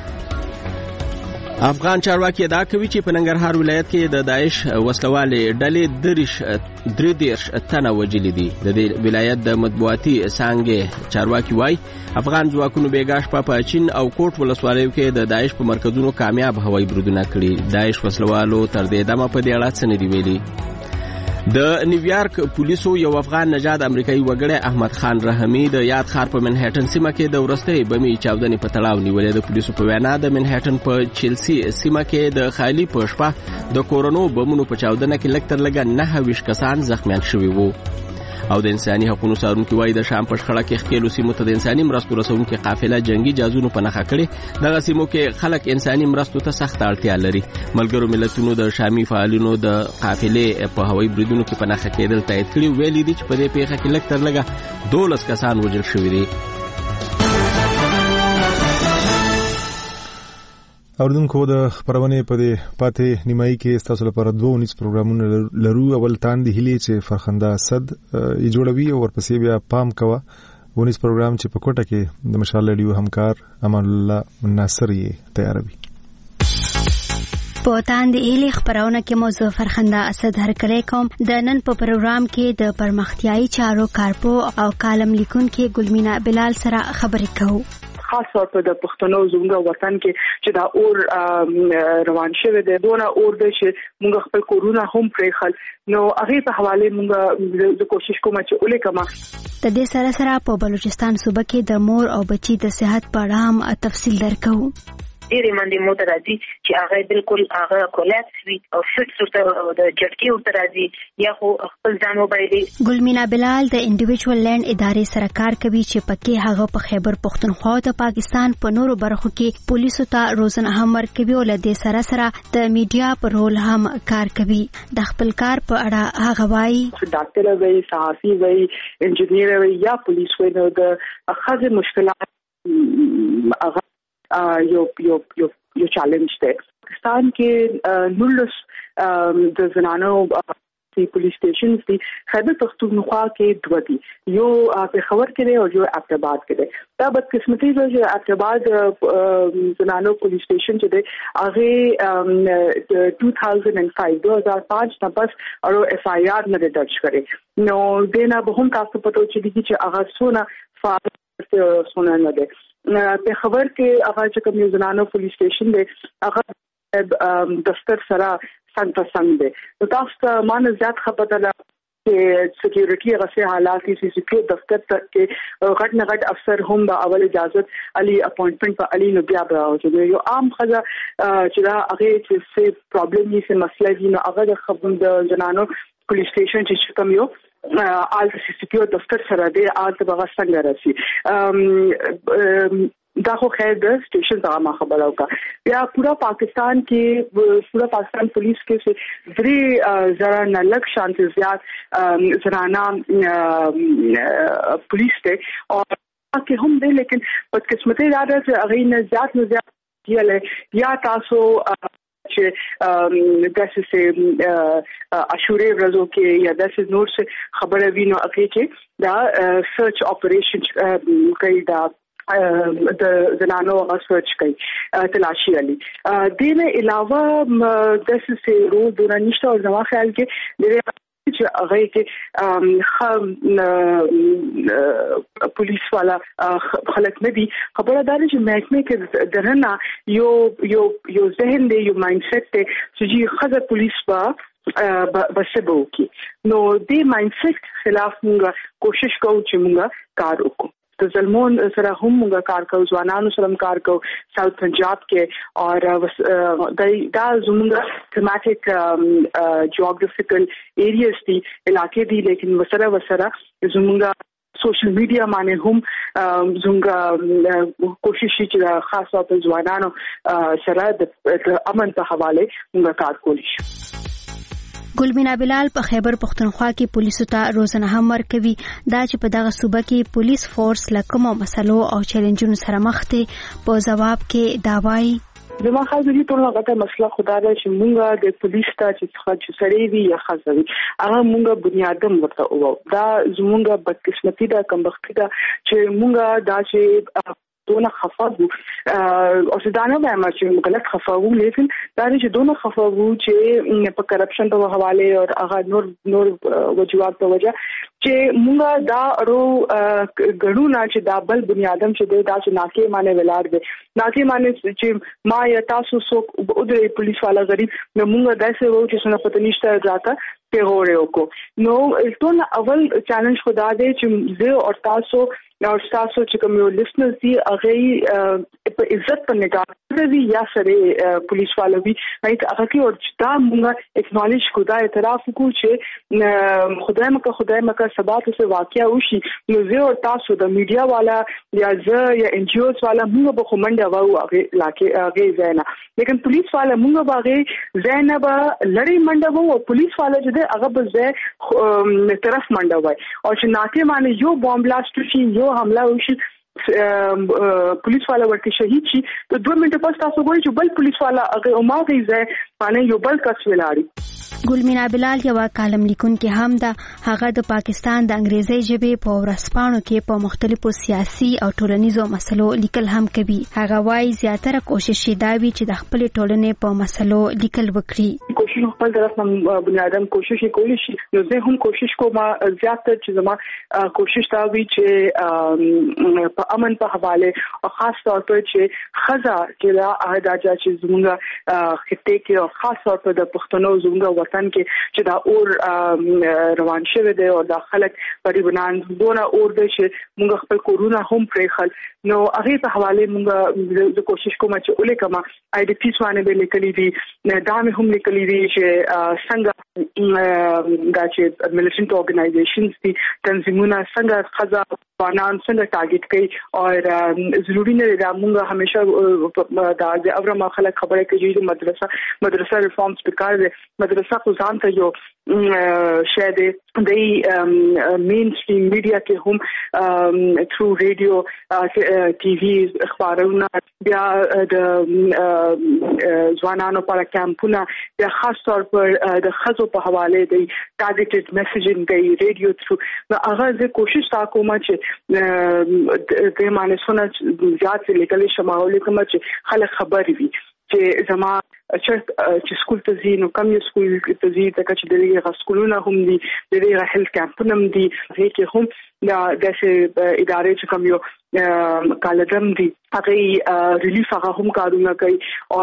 افغان چارواکي ادعا کوي چې په ننګرهار ولایت کې د داعش وسلوالې ډلې 33 تنه وژلي دي. د دې ولایت د مطبوعاتي څانګې چارواکي وایي افغان ځواکونو بیګاش په چین او کوټ ولسوالیو کې د داعش په مرکزونو کامیاب هوایي بریدونه کړي. داعش وسلوالو تر دې دمه په دې اړه څه نه دی ویلي. د نیویارک پولیسو یو افغان نژاد امریکایي وګړی احمد خان رحمی د یاد ښار په منهټن سیمه کې د ورستۍ بمي چاودنې په تړاو نیولې. د پولیسو په وینا د منهټن په چیلسي سیمه کې د خالی په شپه د کورونو بمونو په چاودنه کې لږ تر لږه 9 کسان زخمیان شوي وو. او د انساني حقوقو څارونکو وایي د شام په شخړه کې خپل سیمو ته د انساني مرستو رسونکو قافله جنگي جازونو په نخښه کړي. دغه سیمو کې خلک انساني مرستو ته سخت اړتیا لري. ملګرو ملتونو د شامي فعالینو د قافلې په هوایي بریدونو کې په نخښه کېدل تایید کړي. ویلي دي چې په دې پیښه کې لږ تر لږه 12 کسان وژل شوي دي. اوردونکو د خبرونه په دې پاتې نیمایي کې تاسو لپاره 2 پروګرامونه لرو. اول تاندې هلي چې فرخنده صد جوړوي او ورپسې بیا پام کوه 19 پروګرام چې په کوټه کې د مشال رادیو همکار امان الله ناصر یې تیاروي. په تاندې هلي خبرونه کې موضوع فرخنده اسد هرکلی کوم. د نن په پروګرام کې د پرمختیايي چارو کارپو او کالم لیکونکو ګلمینا بلال سره خبرې کوو. خاص طور په د پښتنو زموږ وطن کې چې دا اور روان شوی دی دونه اور دی چې موږ خپل کورونه هم پرېخل. نو هغه په حواله موږ د کوشش کوم چې ولیکما. د دې سره سره په بلوچستان صوبه کې د مور او بچي د صحت په اړه هم تفصیل درکو. ډېرې منډې مو ته راځي چې هغه بالکل هغه کولاپس وي او فټ ورته د جټکي ورته راځي یا خو خپل ځان وبایلي. ګلمینا بلال د انډیویډوال لینډ ادارې سره کار کوي چې پکې هغه په خیبر پښتونخوا او د پاکستان په نورو برخو کې پولیسو ته روزنه هم ورکوي او له دې سره سره د میډیا په رول هم کار کوي. د خپل کار په اړه هغه وایي ډاکټر وي، صحافي وي، انجینیر وي یا پولیس وي. نو د خاصه مشکلات هغه یو چیلنج دی. پاکستان کې نولس د زنانو پولیس سټیشنز دي. خیبر پختونخوا کې 2 دي. یو پیښور کې دی او یو ابټاباد کې دی. دا بدقسمتي ده چې ابټاباد زنانو پولیس سټیشن چې دی هغه 2005 نه بس او اف آی آر نه درج کړي. نو دینه به هم تاسو پته چې هغه سونه فعال سونه نه ده. په خبر کې هغه چې کوم زنانو پولیس سټیشن دی هغه دفتر سره څنګه دی. نو تاسو ته مانه زیات خبره ده چې سکیورټي هغه حالات چې سکیورټي دفتر کې غټ نه غټ افسر هم به اول اجازه علي اپوینټمنت په علي نو بیا راوځي. یو عام خزه چې دا هغه چې پرابلم یې څه مسله وي نو هغه د خبرو د زنانو پولیس سټیشن چې کوم یو آل سکیور دفتر سره دی آل ته بغا څنګه راسي. دا خو خیر د سټیشن ته ما خبره وکړه. بیا پورا پاکستان پولیس کې 3,000 نه لږ شانت زیات زنانه پولیس ته او کې هم دی لیکن بدقسمتي دا ده چې هغه نه زیات یا تاسو چې داسې اشوري ورځو کې یا داسې نور څه خبره وینو هغه کې دا سرچ اپریشن کوي دا د زنانو غسوچ کوي تلاشي علي دینه علاوه داسې رو دورانشته او زما خیال کې چې هغه کې پولیس والا خلک نه دي خبره دا چې محکمه کې درنه یو ذهن دی یو مایند سیټ دی چې خزه پولیس بسبو کی نو دې مایند سیټ خلاف موږ کوشش کوو چې موږ کار وکړو د ظلمون سره هم موږ کار کوو ځوانانو سره کار کوو ساوث پنجاب کې او دا زموږ تھیماتیک جیوغرافیکل ایریاز دي علاقې دي لیکن وسره زموږ سوشل میډیا باندې هم زموږ کوشش چې خاص طور په ځوانانو سره د امن په حواله موږ کار کولی شو ګلمینا بلال په خیبر پختونخوا کې پولیسو ته روزنه هم ورکوي دا چې په دغه صوبه کې پولیس فورس لکه مسلو او چیلنجونو سره مخ دي په جواب کې دا وایي زما خاص دي ټول هغه مسله خدای دې چې موږ د پولیس ته چې سړی وي یا خاصوي هغه موږ بنیادم ورته وو دا زموږ بدقسمتي دا کمبختي دا چې موږ دا چې دونه خفاو او څدانه به ما غلط خفاو لیکن دا چې دونه خفاو چې په کرپشن په حواله او هغه نور وجوهات په وجه چې موږ دا ورو غړو نه چې دا بل بنیادم چې دا چې ناکې معنی ولار دي ناکې معنی چې ما یا تاسو سو د پولیس والا غریب نو موږ داسې وو چې څنګه پته نشته راته پیغورې وکړو نو ټول اول چیلنج خدا دې چې زه او تاسو چې کوم یو لیسنرز دي هغه په عزت په نگاه کوي یا سره پولیس والا وی هغه کې او دا موږ اکنالج خدا اعتراف وکړو چې خدای مکه سبات څه واقعیا وشي نو زه او تاسو د میډیا والا یا ان جی اوز والا موږ به کومنده واو هغه لاکه زینا لیکن پولیس والا موږ باغې زینا به لړۍ منډه وو پولیس والا چې هغه به زه طرف منډه وای او چې ناکه باندې یو بمب بلاست شي یو حمله وشي پولیس والا ورته شهید شي ته 2 منټه پس تاسو ګورئ چې بل پولیس والا هغه اوماغي ځای باندې یو بل کس ولاړی ګلمینا بلال یو کالم لیکونکې هم ده هغه د پاکستان د انګریزي ژبې په ورځپاڼو کې په مختلفو سیاسي او ټولنیزو مسلو لیکل هم کوي هغه وايي زیاتره کوشش دا وی چې د خپل ټولنې په مسلو لیکل وکړي کوشش خپل طرف نه بنیادم کوشش کولی شي نو زه هم کوشش کوم زیاتره چې زما کوشش دا وی چې په امن په حواله او خاص طور پر چې خزا کې دا اهداجا چې زموږ خطه کې او خاص طور پر د پښتنو زموږ وطن کې چې دا اور روان شوه دی او د خلک پریبنان دونه اور دی چې موږ خپل کورونا هم پرېخل نو هغه په حواله موږ د کوشش کوم چې اولې کما آی ډی پیس باندې به لیکلي دي دا مې هم لیکلي دي چې څنګه دا چې ملیټنټ اورګنایزیشنز دي تنظیمونه څنګه خزا قانون څنګه ټارګټ کوي او ضروري نه دا موږ همیشه دا د اورما خلک خبره کوي چې مدرسه ریفارمز پکار دي مدرسه خو ځان ته یو شاید د مین سټریم میډیا کې هم تھرو ریډیو ټي وي اخبارونه بیا د ځوانانو لپاره کیمپونه بیا خاص طور پر د خزو په حواله دی ټارګټډ میسیجینګ کوي ریډیو تھرو نو هغه زه کوشش تا کوم چې د مانسونه زیات لیکل شمول کوم چې خلک خبر وي چې زما چې سکول ته ځي نو کوم یو سکول ته ځي ځکه چې دغه سکولونه هم دي دغه هیلث کیمپونه هم دي هغه هم دا د ادارې چې کوم یو کالجم دي هغه ریلیف هغه هم کارونه کوي او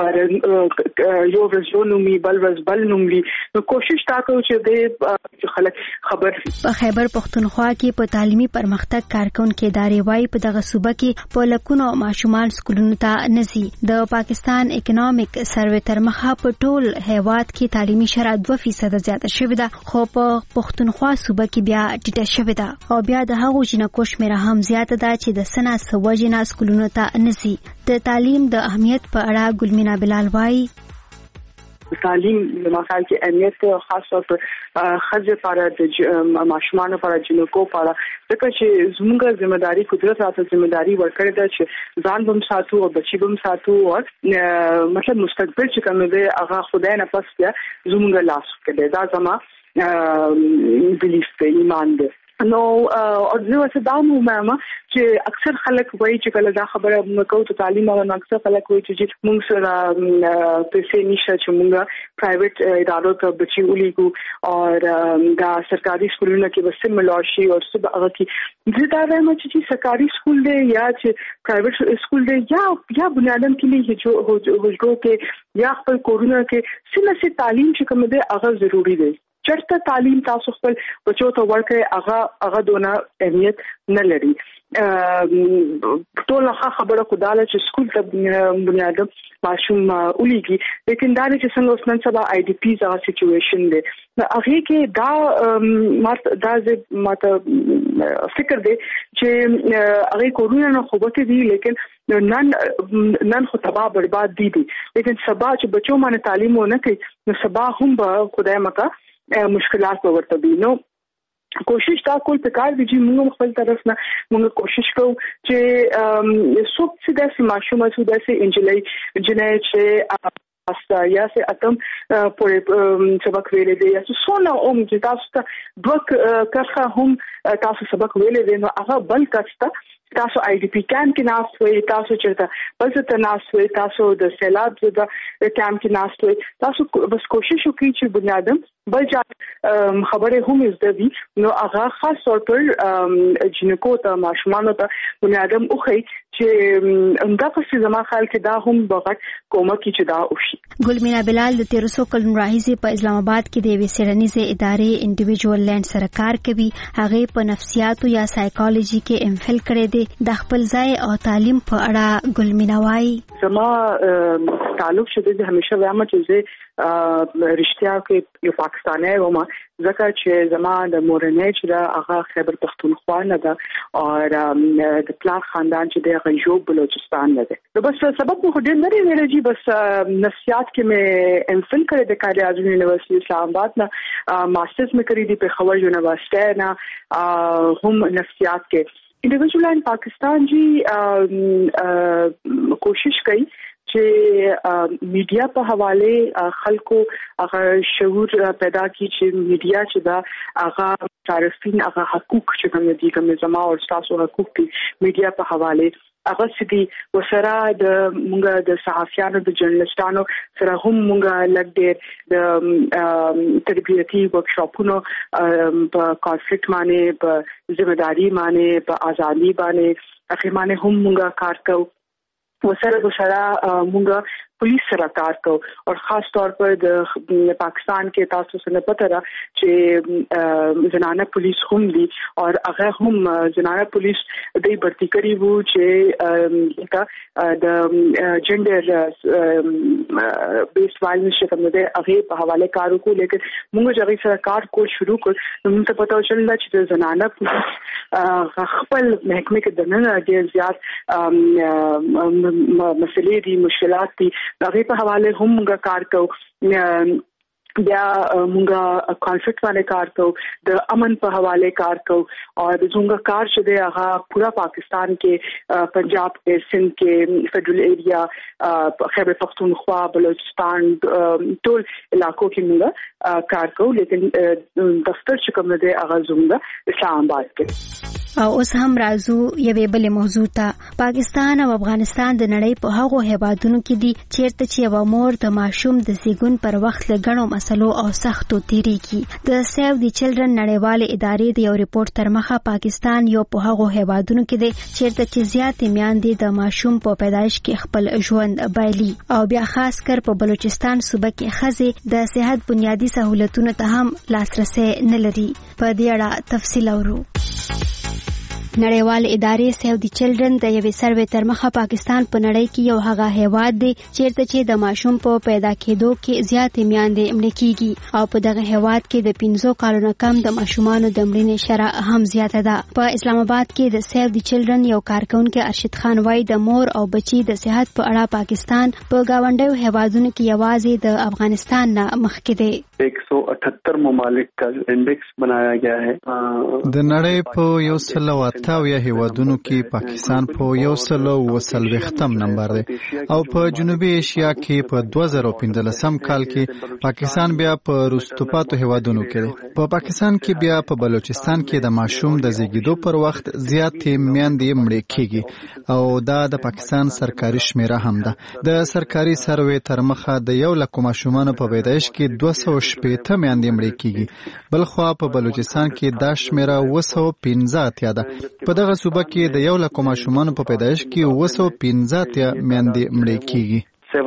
یو ورځونومي بل نومي نو کوشش تا کوي چې د خلک خبر په خیبر پختونخوا کې په تعلیمي پرمختګ کارکونکو ادارې وايي په دغه صوبه کې په لکونو ماشومان سکولونو ته نزي د پاکستان اکونومیک سروې تر مخه په ټول هیواد کې تعلیمي شرایط 2% زیاته شوې ده خو په پختونخوا صوبه کې بیا ټیټه شوې ده او بیا د هغو جنکو شمېره هم زیاته ده چې د سنا سوجنا سکولونو ته نزي د تعلیم د اهمیت په اړه ګلمینا بلال وايي تعلیم د مخال کې اهمیت خاص طور پر خځې لپاره د ماشومان لپاره جنکو لپاره ځکه چې زموږ ځمېداري قدرت راته ځمېداري ورکړې ده چې ځان بم ساتو او بچي بم ساتو او مطلب مستقبل چې کوم دی هغه خدای نه پس بیا زموږ لاس کې دی. دا زما بلیف دی، ایمان دی. نو او زه څه دا مې چې اکثر خلک وایي چې کله دا خبره موږ کوو ته تعلیم او اکثر خلک وایي چې موږ سره پیسې نشته چې موږ پرایویټ ادارو ته بچي ولیکو او دا سرکاري سکولونو کې بس ملاشي او څه هغه کې زه دا وایم چې سرکاري سکول دی یا چې پرایویټ سکول دی یا بنیادم کې نه هجرو کې یا خپل کورونه کې سمه تعلیم چې کوم دی هغه ضروری دی. چرته تعلیم تاسو خپل بچو ته ورکړئ هغه دونه اهمیت نه لري. ټول خبره خداله چې سکول ته بنیادم ماشوم ولېږي، لیکن دا چې څنګه اوس نن سبا آی ډي پی زغه سچويشن دی هغه کې دا ماته فکر دی چې هغه کورونه نه خوبته دي، لیکن نن خو تباہ برباد دي لیکن سبا چې بچو باندې تعلیم ونه کوي نو سبا هم به خدای مکه مشکلات ورته دي. نو کوشش دا کول پکار دي چې موږ خپل طرف نه موږ کوشش کوو چې څوک چې د ماشومه څو د انجینر چې یا سه اتم پورې سبق ویلې دي یا څونه چې تاسو ته دوه کرخه هم تاسو سبق ویلې دي نو هغه بل کسته تاسو آی ډي پی کیمپ کې ناست وي، تاسو چرته بل څه ناست وي، تاسو د سیلاب د کیمپ کې ناست وي، تاسو بس کوشش وکړئ چې بنیادم بل ځای خبره هم زده وي نو هغه خاص طور پر جنکو ته ماشومان ته بنیادم اوخی چې دا څه زما خیال کې دا هم بغټ کومه کې چې دا وشي. ګلمینا بلال د 1300 کلونو راهیسې په اسلام آباد کې د وی سیرنیزه ادارې انډیویډوال لینډ سره کار کوي. هغه په نفسیاتو یا سایکالوژي کې ام فل کړی دی. د خپل ځای او تعلیم په اړه ګلمینا وايي زما تعلق شته د همیشه وایم چې رښتیا کې یو پاکستانی وم ځکه چې زما د مورنۍ چې دا هغه خیبر پختونخوا نه ده او د پلار خاندان چې د غیوب بلوچستان نه ده. بس سبب خو ډېر نه ویل چې بس نفسیات کې مې ام فل کړی د قائد اعظم یونیورسيټي اسلام آباد نه، ماسترز مې کړی دی په خبر یونیورسيټي نه هم نفسیات کې. انډیویډوال ان پاکستان جی کوشش کوي چې میډیا په حواله خلکو هغه شعور پیدا کی چې میډیا چې دا هغه صارفین هغه حقوق چې کوم دي کوم زما او تاسو حقوق دي میډیا په حواله هغه سدي وسره د مونږه د صحافیانو د جرنالستانو سره هم مونږه لګ ډېر د تربیتی ورکشاپونو په کانفلیکټ باندې په ځمېداري باندې په ازادي باندې اخی باندې هم مونږه کار کوو. وسره مونږه पुलिस सर कار को और खास तौर पर पाकिस्तान के तासुस ने पता रहा कि जनाना पुलिस हम दी और अगर हम जनाना पुलिस दे भर्ती करी वो जे का द जेंडर बेस्ड वायलेंस के मदे अगे हवाले कारों को लेकर मुंगो जगह सरकार को शुरू कर मुझे पता चला कि जनाना पुलिस खपल महकमे के दरमियान अगे ज्यादा मसले दी मुश्किलात थी هغه په حواله هم موږ کار کوو. بیا موږ کانفلیکټ باندې کار کوو، د امن په حواله کار کوو او زموږ کار چې دی هغه پورا پاکستان کې پنجاب کې سندھ کې فیډرل ایریا خیبر پختونخوا بلوچستان ټول علاقو کې موږ کار کوو، لیکن دفتر چې کوم دی هغه زموږ اسلام آباد کې. او اوس هم راځو یوې بلې موضوع ته. پاکستان او افغانستان د نړۍ په هغو هیوادونو کې دي چیرته چې یو مور د ماشوم د زیږون پر وخت له غنو مسلو او سختو تیریږي. د سیو دی چلډرن نړیواله ادارې د یو ریپورت تر مخه پاکستان یو په هغو هیوادونو کې دی چیرته چې زیاتې میندې د ماشوم په پیدایش کې خپل ژوند بایلي او بیا خاص کر په بلوچستان صوبه کې ښځې د صحت بنیادی سہولتونو ته هم لاسرسي نه لري. په دې اړه تفصیل اورو. نړیوال ادارې سیو دی چلډرن د یوې سروې تر مخه پاکستان په نړۍ کې یو هغه هیواد دی چیرته چې د ماشوم په پیدا کېدو کې زیاتې میندې مړې کیږي او په دغه هیواد کې د 15 کالونو کم د ماشومانو د مړینې شرح هم زیاته ده. په اسلام آباد کې د سیو دی چلډرن یو کارکونکي ارشد خان وايي د مور او بچي د صحت په اړه پاکستان په گاونډیو هیوادونو کې یوازې د افغانستان نه مخکې دی. 178 ممالک کا انډیکس بنایا گیا ہے. د نړۍ په 128 هیوادونو کې پاکستان په 140 نمبر دی او په جنوبي ایشیا کې په 2015 کال کې پاکستان بیا په وروسته پاتې هیوادونو کې دی. په پاکستان کې بیا په بلوچستان کې د ماشوم د زیږیدو پر وخت زیاتې میندې مړې کیږي او دا د پاکستان سرکاري شمیره هم ده. د سرکاري سروې تر مخه د 1 لک ماشومان په پیدایش کې 215 میندې مړې کیږي. بلخوا په بلوچستان کې دا شمیره 215 ده. په دغه صوبه کې د 1 لک ماشومان په پیدایش کې 215 میندې مړې کیږي.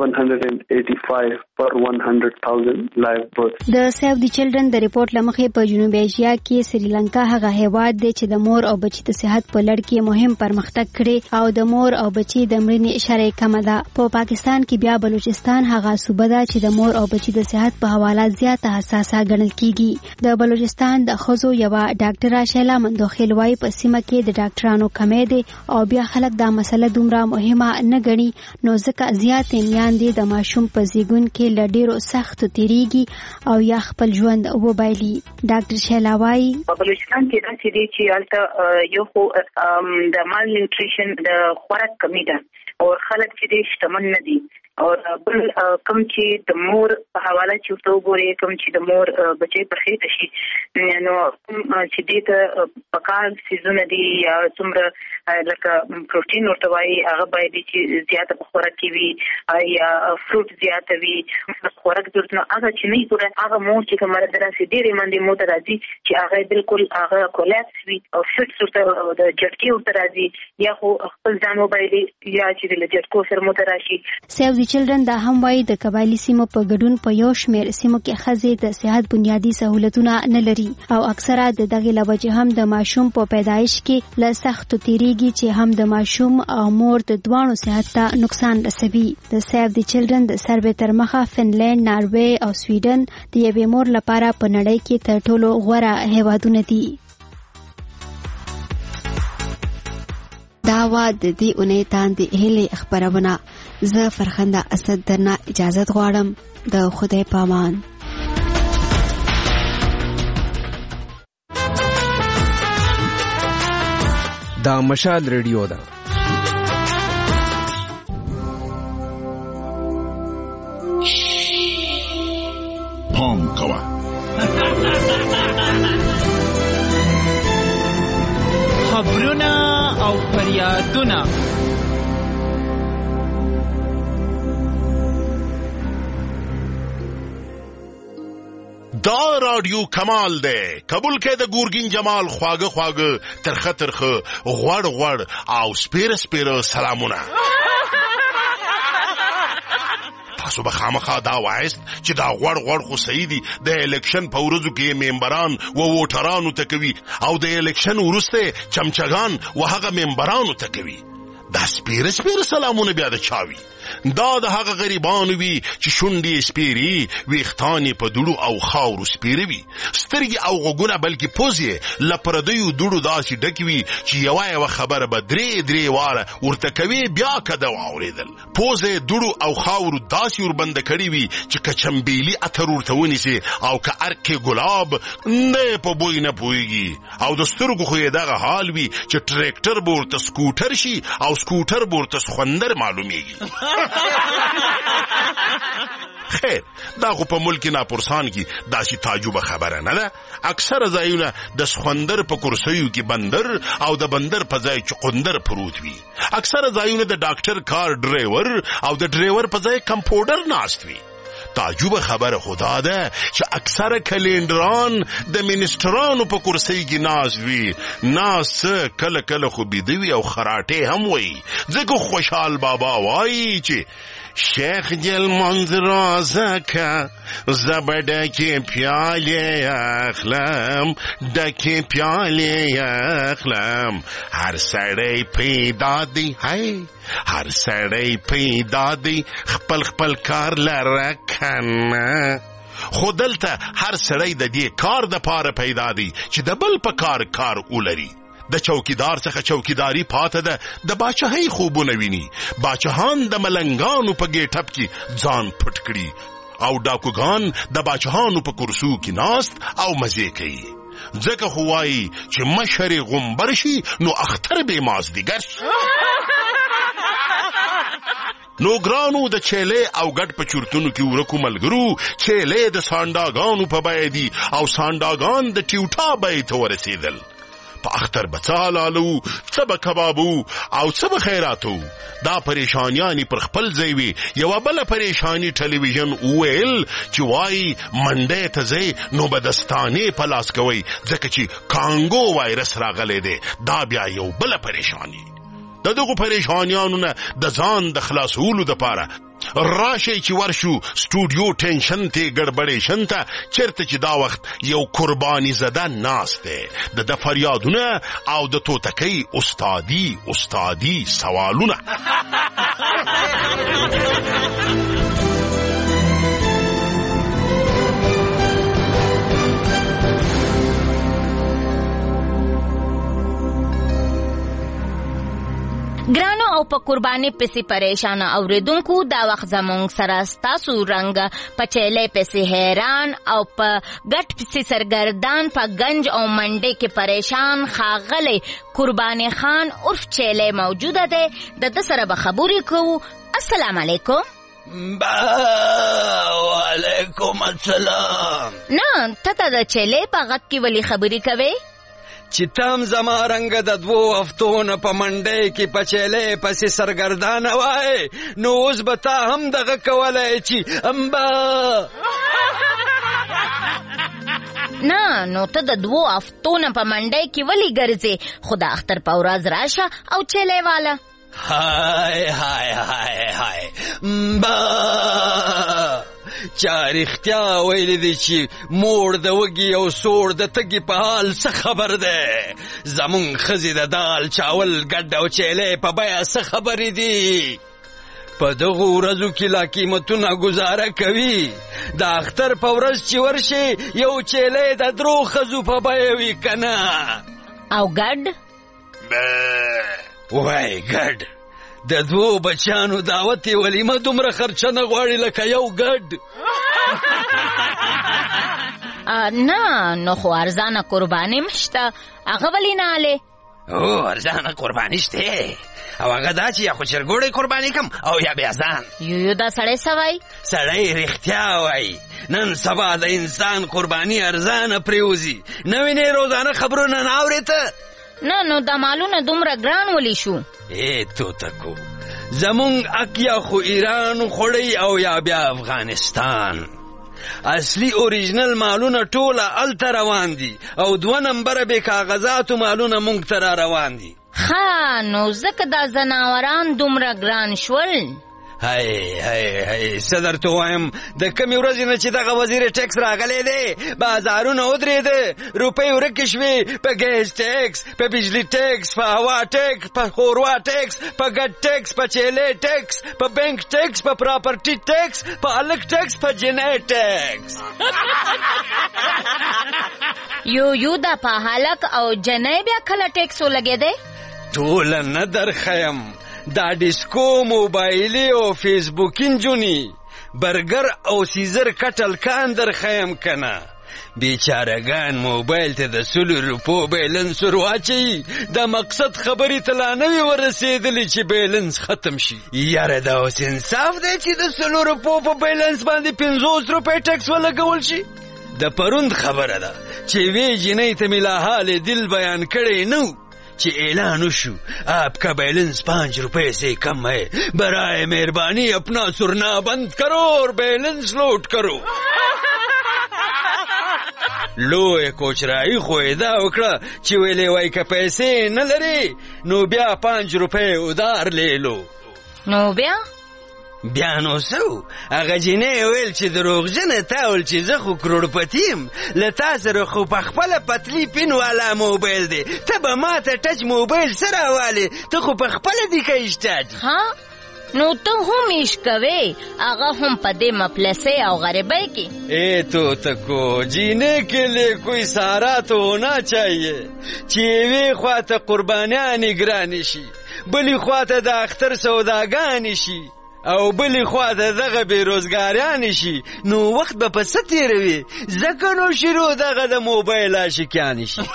785 per 100,000 live births. د سیو دی چلډرن د ریپورت لمخې په جنوبي ایشیا کې سریلانکا هغه هیواد دی چې د مور او بچي د صحت په لړ کې مهم پرمختګ کړي او د مور او بچي د مړینې شرح کم ده. په پاکستان کې بیا بلوچستان هغه صوبه ده چې د مور او بچي د صحت په حواله زیاته حساسه ګڼل کیږي. د بلوچستان د خزو یو ډاکټره شیلا مندوخیل وايي په سیمه کې د ډاکټرانو کمی دی او بیا خلک دا مسله دومره مهمه نه ګڼي نو ځکه زیاتې میندې د ماشوم په زیږون کې له ډېرو سختو تیریږي او یا خپل ژوند وبایلي. ډاکټر شیلا وايي په بلوچستان کې داسې دی چې هلته یو خو د مال نیوټریشن د خوراک کمی ده او خلک چې شتمن نه دي او بل کم چې د مور په حواله چې ورته وګورئ کم چې د مور بچی په خېټه شي نو چې دې ته پکار سیزونه دي یا څومره لکه پروتین ورته وایي هغه باید چې زیاته په خوراک کې وي یا فروټ زیاته وي. خوراک ضرورت نه هغه چې نه پوره هغه مور چې کومه دراسي ډېرې منډې مو ته راځي چې هغه بالکل هغه کولاپس وي او فټس ورته د جټکي ورته راځي یا خو خپل ځان وبایلي یا چې د جټکو سره مو ته راشي. سیو دی چلډرن دا هم وايي د قبایلی سیمو په ګډون په یو شمېر سیمو کې ښځې د صحت بنیادي سہولتونه نه لري او اکثره د دغې له وجې هم د ماشوم په پیدایش کې له سختو تیریږي چې هم د ماشوم او مور د دواړو صحت ته نقصان رسوي. د سیو دی چلډرن د سروې تر مخه فنلینډ، ناروې او سویډن د یوې مور لپاره په نړۍ کې تر ټولو غوره هیوادونه دي. دا وا د دې اونۍ تاندې هیلې خبرونه. زه فرخنده اسد درنه اجازت غواړم. د خدای پامان. دا مشال ریډیو ده. پام کوه. خبرونه او فریادونه دا رادیو کمال ده. قبول کې د ګورګین جمال خواږه ترخه غوړ او سپیره سلامونه. تاسو به خامخا دا وایست چې دا غوړ خو صحیح دي د الیکشن په ورځو کې ممبران و ووټرانو ته کوي او د الیکشن وروسته چمچگان و هغه ممبرانو ته کوي. دا سپیره سلامونه بیا د چاوي دا د هغه غریبانو وي چې شونډې سپیري ویښتانې په دوړو او خاورو سپیره وي سترګې او غوږونه بلکې پوزې له پردیو دوړو داسې ډکې وي چې یوه خبره به درې واره ورته کوي بیا کده واورېدل پوزې دوړو او خاورو داسې وربنده کړي وي چې که چمبیلي عطر ورته ونیسي او که ارکې ګلاب نه په بوی نه پوهېږي او د سترګو خو یې دغه حال وي چې ټریکټر به ورته سکوټر شي او سکوټر به ورته سخوندر معلومیږي. خیر دا خو په ملک ناپرسان کې داسې تعجب خبره نه ده. اکثره ځایونه د سخوندر په کرسیو کې بندر او د بندر په ځای چقندر پروت وي. اکثره ځایونه د ډاکټر کار ډرایور او د ډرایور په ځای کمپاوډر ناست وي. تعجب خبره خدا ده چې اکثره کلندران د منسټرانو په کرسۍ کې ناز وي. ناز کله خو بيدوي او خراټه هم وي. ځکه خوشحال بابا وایي چې شیخ دل منظرازه که زبر دکی پیاله اخلم دکی پیاله اخلم هر سړی پیدا دی هر سړی پیدا دی خپل خپل کار لره کنه خو دلته هر سړی د دې کار د پاره پیدا دی چې د بل په کار ولري د چوکیدار څخه چوکیداری پاته ده د باچهۍ خوبونه ویني باچهان د ملنګانو په ګیټپ کې ځان پټ کړي او ډاکوګان د باچهانو په کرسو کې ناست او مزې کوي ځکه خو وایي چې مشر غومبر شي نو اختر به مازدیګر شي نو ګرانو د چیلې او ګډ په چورتونو کې ورکو ملګرو چیلې د سانډاګانو په بیه دي او سانډاګان د ټیوټا بیې ته ورسېدل په اختر به څه حلالو څه به کبابو او څه به خیراتو دا پریشانیانی پر خپل ځای وي یوه بله پریشانی ټلویزیون وویل چې وایي منډۍ ته ځئ نو به دستانې په لاس کوئ ځکه چې کانګو وایرس راغلی دی دا بیا یو بله پریشانی د دغو پریشانیانو نه د ځان د خلاصولو دپاره راشي چې ورشو سټوډیو ټینشن ته ګډبډېشن ته چرته چې دا وخت یو قرباني زده ناست دی د فریادونه او د توتکۍ استادي سوالونه ګرانو او په قرباني پسې پریشان اوریدونکو دا وخت زمونږ سره ستاسو رنګ په چیلې پسې حیران او په ګټ پسې سرګردان په گنج او منډې کې پریشان ښاغلی قرباني خان عرف چیلې موجوده دی د سره به خبرې کوو السلام علیکم وعلیکم السلام نه ته د چیلې په غږ کې ولې خبرې کوې چې تام زما رنګ د 2 هفتو نه په منډۍ کې په چیلې پسې سرګردانه وای نو اوس به تا هم دغه کولی چې امبا نه نو ته د 2 هفتو نه په منډۍ کې ولې ګرځې خو د اختر په ورځ راشه او چیلې واله هاي امبا چا رښتیا ویلی دی چې موړ د وږي او سوړ د تږي په حال څه خبر دی زمونږ ښځې د دال چاول ګډ او چیلې په بیه څه خبرې دي په دغو ورځو کې لا قیمتونه ګزاره کوي د اختر په ورځ چې ورشي یو چیلې د 3 ښځو په بیه وي که نه او ګډ وای ګډ د 2 بچانو دعوت ولیمه دومره خرچه نه غواړي لکه یو ګډ نه نو خو ارزانه قرباني مشته هغه ولې نه هلې او ارزانه قرباني شته او هغه دا چې یا خو چرګوړی قرباني کم او یا بیازان یو دا سړی څه وایي سړی رښتیا وایي نن سبا د انسان قرباني ارزانه پرېوځي نه وینې روزانه خبرونه نه اورې ته نه نو دا مالونه دومره ګران ولی شو توتکو زمونږ اکیا خو ایران خوړی او یا بیا افغانستان اصلي اوریجنل مالونه ټوله هلته روان دي او 2 نمبره بې کاغذاتو مالونه مونږ ته را روان دي ښه نو ځکه دا ځناوران دومره ګران شول هی څه درته وایم د کمې ورځې نه چې دغه وزیر ټیکس راغلی دی بازارونه ودرېده روپۍ ورکې شوې په ګیس ټیکس په بجلي ټیکس په هوا ټیکس په ښوروا ټیکس په ګډ ټیکس په چیلې ټیکس په بینک ټیکس په پراپرټي ټیکس په هلک ټیکس په جنۍ ټیکس یو دا په هلک او جنۍ بیا کله ټیکس ولګېدی ټوله نه درښیم دا ډیسکو موبایلي او فیسبوکي نجونې برګر او سیزر کټل کان درښیم که نه بیچارهګان موبایل ته د 100 روپو بیلنس ور واچوي د مقصد خبرې ته لا نه وي ورسېدلې چې بیلنس ختم شي یاره دا اوس انصاف دی چې د 100 روپو په بیلنس باندې 50 روپۍ ټیکس ولګول شي د پروند خبره ده چې وی جنۍ ته مې لا حال دل بیان کړی نه چې اعلان وشو आपका बैलेंस 5 रुपए से कम है برائے مہربانی अपना सुरना बंद करो और बैलेंस लौट करो لوی کوچرای خو دا وکړه چې ویلې وای که پیسې نه لري نو بیا 5 روپۍ ادار لے لو نو بیا بیا نو سو هغه جنې ویل چې دروغجنه تا ول چې زه خو کروڑپتیم له تا سره خو په خپله پتلی پین والا موبایل دی ته به ما ته ټچ موبایل سره راوالې ته خو په خپله دی که اشتا دي ها نو ته هم ایش کوې هغه هم په دې مفلسۍ او غریبۍ کې اے توتکو جینے کے لیے کوئی سہارا تو ہونا چاہیے چې یوې خوا ته قربانیانې ګرانې شي بلې خوا ته د اختر سوداګانې شي او بلې خوا ته دغه بېروزګاریانې شي نو وخت به په څه تېروي ځکه نو شروع دغه د موبایل عاشقیانې شي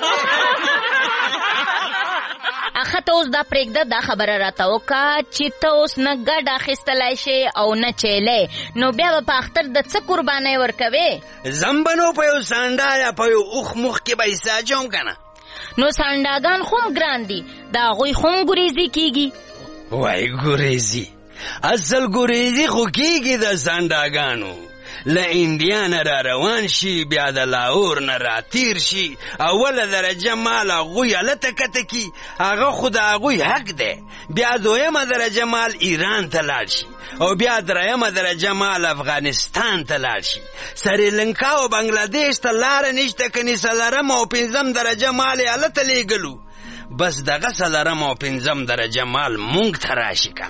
اخه ته اوس دا پرېږده دا خبره راته وکړه چې ته اوس نه ګډ اخیستلی شې او نه چیلی نو بیا به په اختر د څه قربانۍ ورکوې زم به نو په یو سانډا یا په یو اوښ مخ کې به حصه اچوم که نه نو سانډاګان خو هم ګران دي د هغوی خو هم ګریزي کېږي وای ګریزي اصل ګریزي خو کېږي د سانډاګانو له انډیا نه را روان شي بیا د لاهور نه راتیر شي اوله درجه مال هغوی هلته کته کي هغه خو د هغوی حق دی بیا دویمه درجه مال ایران ته لاړ شي او بیا دریمه درجه مال افغانستان ته لاړ شي سریلنکا او بنګلادیش ته لاره نشته کني څلرم او پنځم درجه مال یې هلته لیږلو بس دغه څلرم او پنځم درجه مال مونږ ته راشي که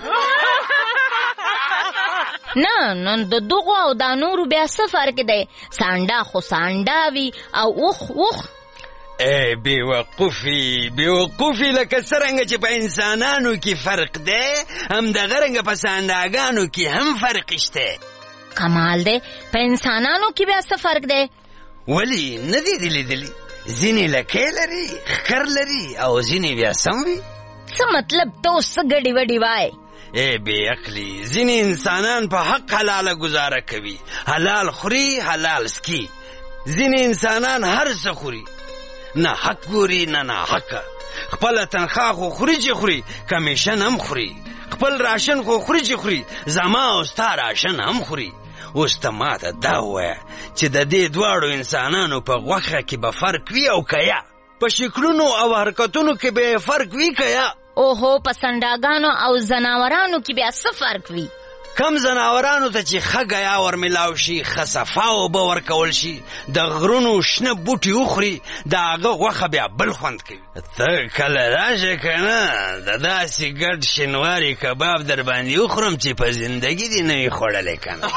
نه نن د دغو او دا نورو بیا څه فرق دی سانډا خو سانډا وي او اوښ ای بیوقوفي لکه څرنګه چې په انسانانو کې فرق دی همدغه رنګه په سانډاګانو کې هم فرق شته کمال دی په انسانانو کې بیا څه فرق دی ولی نه دي دي لیدلي ځینې لکۍ لري ښکر لري او ځینې بیا سم وي څه مطلب ته اوس څه ګډې وډې وایې ای بی عقلی ځینې انسانان په حق حلاله گزاره کوي حلال خوري حلال سکي ځینې انسانان هر څه خوري نه حق ګوري نه حقه خپله تنخواه خو خوري چې خوري کمیشن هم خوري خپل راشن خو خوري چې خوري زما او ستا راشن هم خوري اوس ته ماته دا ووایه چې د دې دواړو انسانانو په غوښه کې به فرق وي او که یا په شکلونو او حرکتونو کې به فرق وي که یا اوهو په سنډاګانو او زناورانو کې بیا څه فرق وي کم زناورانو ته چې ښه ګیا ورمیلاو شي ښه صفا اوبه ورکول شي د غرونو شنه بوټي وخوري د هغه غوښه بیا بل خوند کوي ته کله راشه که نه د داسې ګډ شینواري کباب در باندې وخورم چې په زندګي دې نه وي خوړلی که نه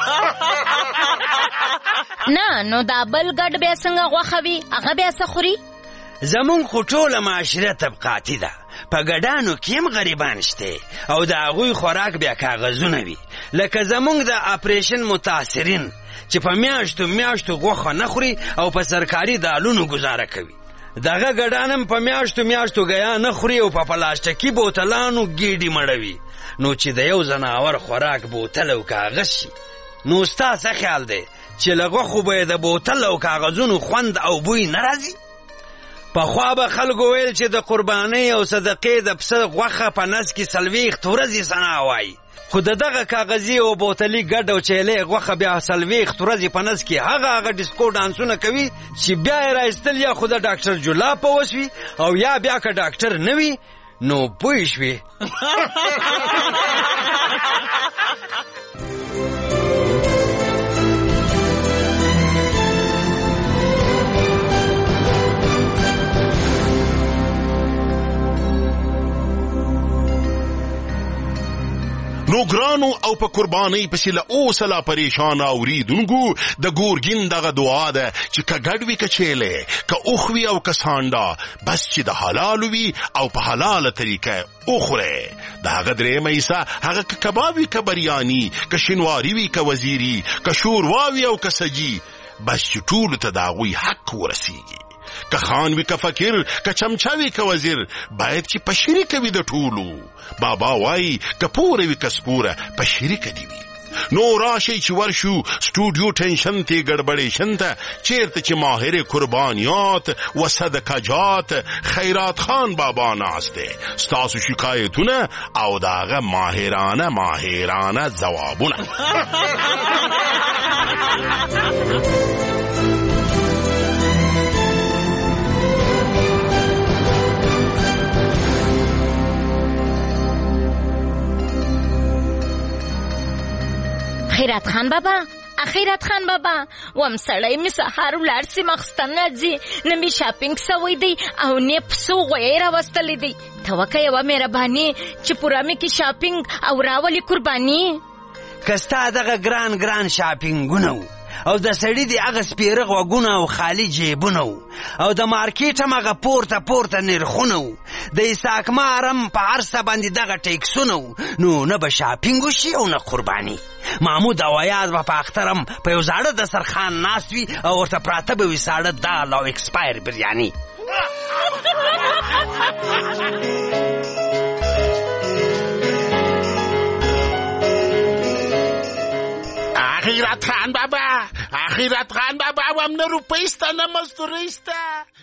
نه نو دا بل ګډ بیا څنګه غوښه وي هغه بیا څه خوري زمونږ خو ټوله معاشره طبقاتي ده په ګډانو کې هم غریبان شته او د هغوی خوراک بیا کاغذونه وي لکه زمونږ د اپریشن متاثرین چې په میاشتو غوښه نه خوري او په سرکاري دالونو ګزاره کوي دغه ګډان هم په میاشتو ګیا نه خوري او په پلاستیکي بوتلانو ګیډې مړوي نو چې د یو زناور خوراک بوتل او کاغذ شي نو ستا څه خیال دی چې له غوښو به یې د بوتل او کاغذونو خوند او بوی نه راځي پخوا به خلکو ویل چې د قربانۍ او صدقې د پسه غوښه په نس کې 40 ورځې ثنا وایي خو د دغه کاغذي او بوتلي ګډ او چیلې غوښه بیا 40 ورځې په نس کې هغه ډیسکو ډانسونه کوي چې بیا یې راایستل یا خو د ډاکټر جلا په وس وي او یا بیا که ډاکټر نه وي نو پوه شوې نو ګرانو او په قربانۍ پسې له اوسه لا پریشانه اوریدونکو د ګورګین دغه دعا ده چې که ګډ وي که چیلی که اوښ وي او که سانډا بس چې د حلال وي او په حلاله طریقه وخوره د هغه درېیمه حصه هغه که کباب وي که بریاني که شینواري وي که وزیري که شوروا وي او که سجي بس چې ټولو ته د هغوی حق ورسیږي که خان وی که فقیر که چمچا وی که وزیر باید چې په شریکه وي د ټولو بابا وای که پوره وي که سپوره په شریکه دی وي نو راشي چې ورشو سټوډیو ټینشن ته ګډبډېشن ته چیرته چې ماهر قربانیات و صدقجات خیرات خان بابا ناسته ستاسو شکایتونه او داغه ماهرانه ځوابونه اخیرات خان بابا وم سړی می سهار ولر سي مخستنه دي نمی شاپینګ سوي دی او نه پسو غیر واستلې دی توکه یو مهرباني چې پورا می کی شاپینګ او راولي قرباني کستا دغه ګران شاپینګونو او د سړی دی هغه سپیره غوګونه او خالی جیبونه او د مارکیټ هغه پورته نرخونه د اساکمارم په عرصه باندې دغه ټیکسونه نو نه به شاپینګ وشي او نه قرباني محمود او یاد په اخترم په یو زاړه د سرخان ناست وي او ورته پراته به وي ساړه دال او ایکسپایر بریاني آخرت خان بابا وام نه روپیسته نه مزدوریسته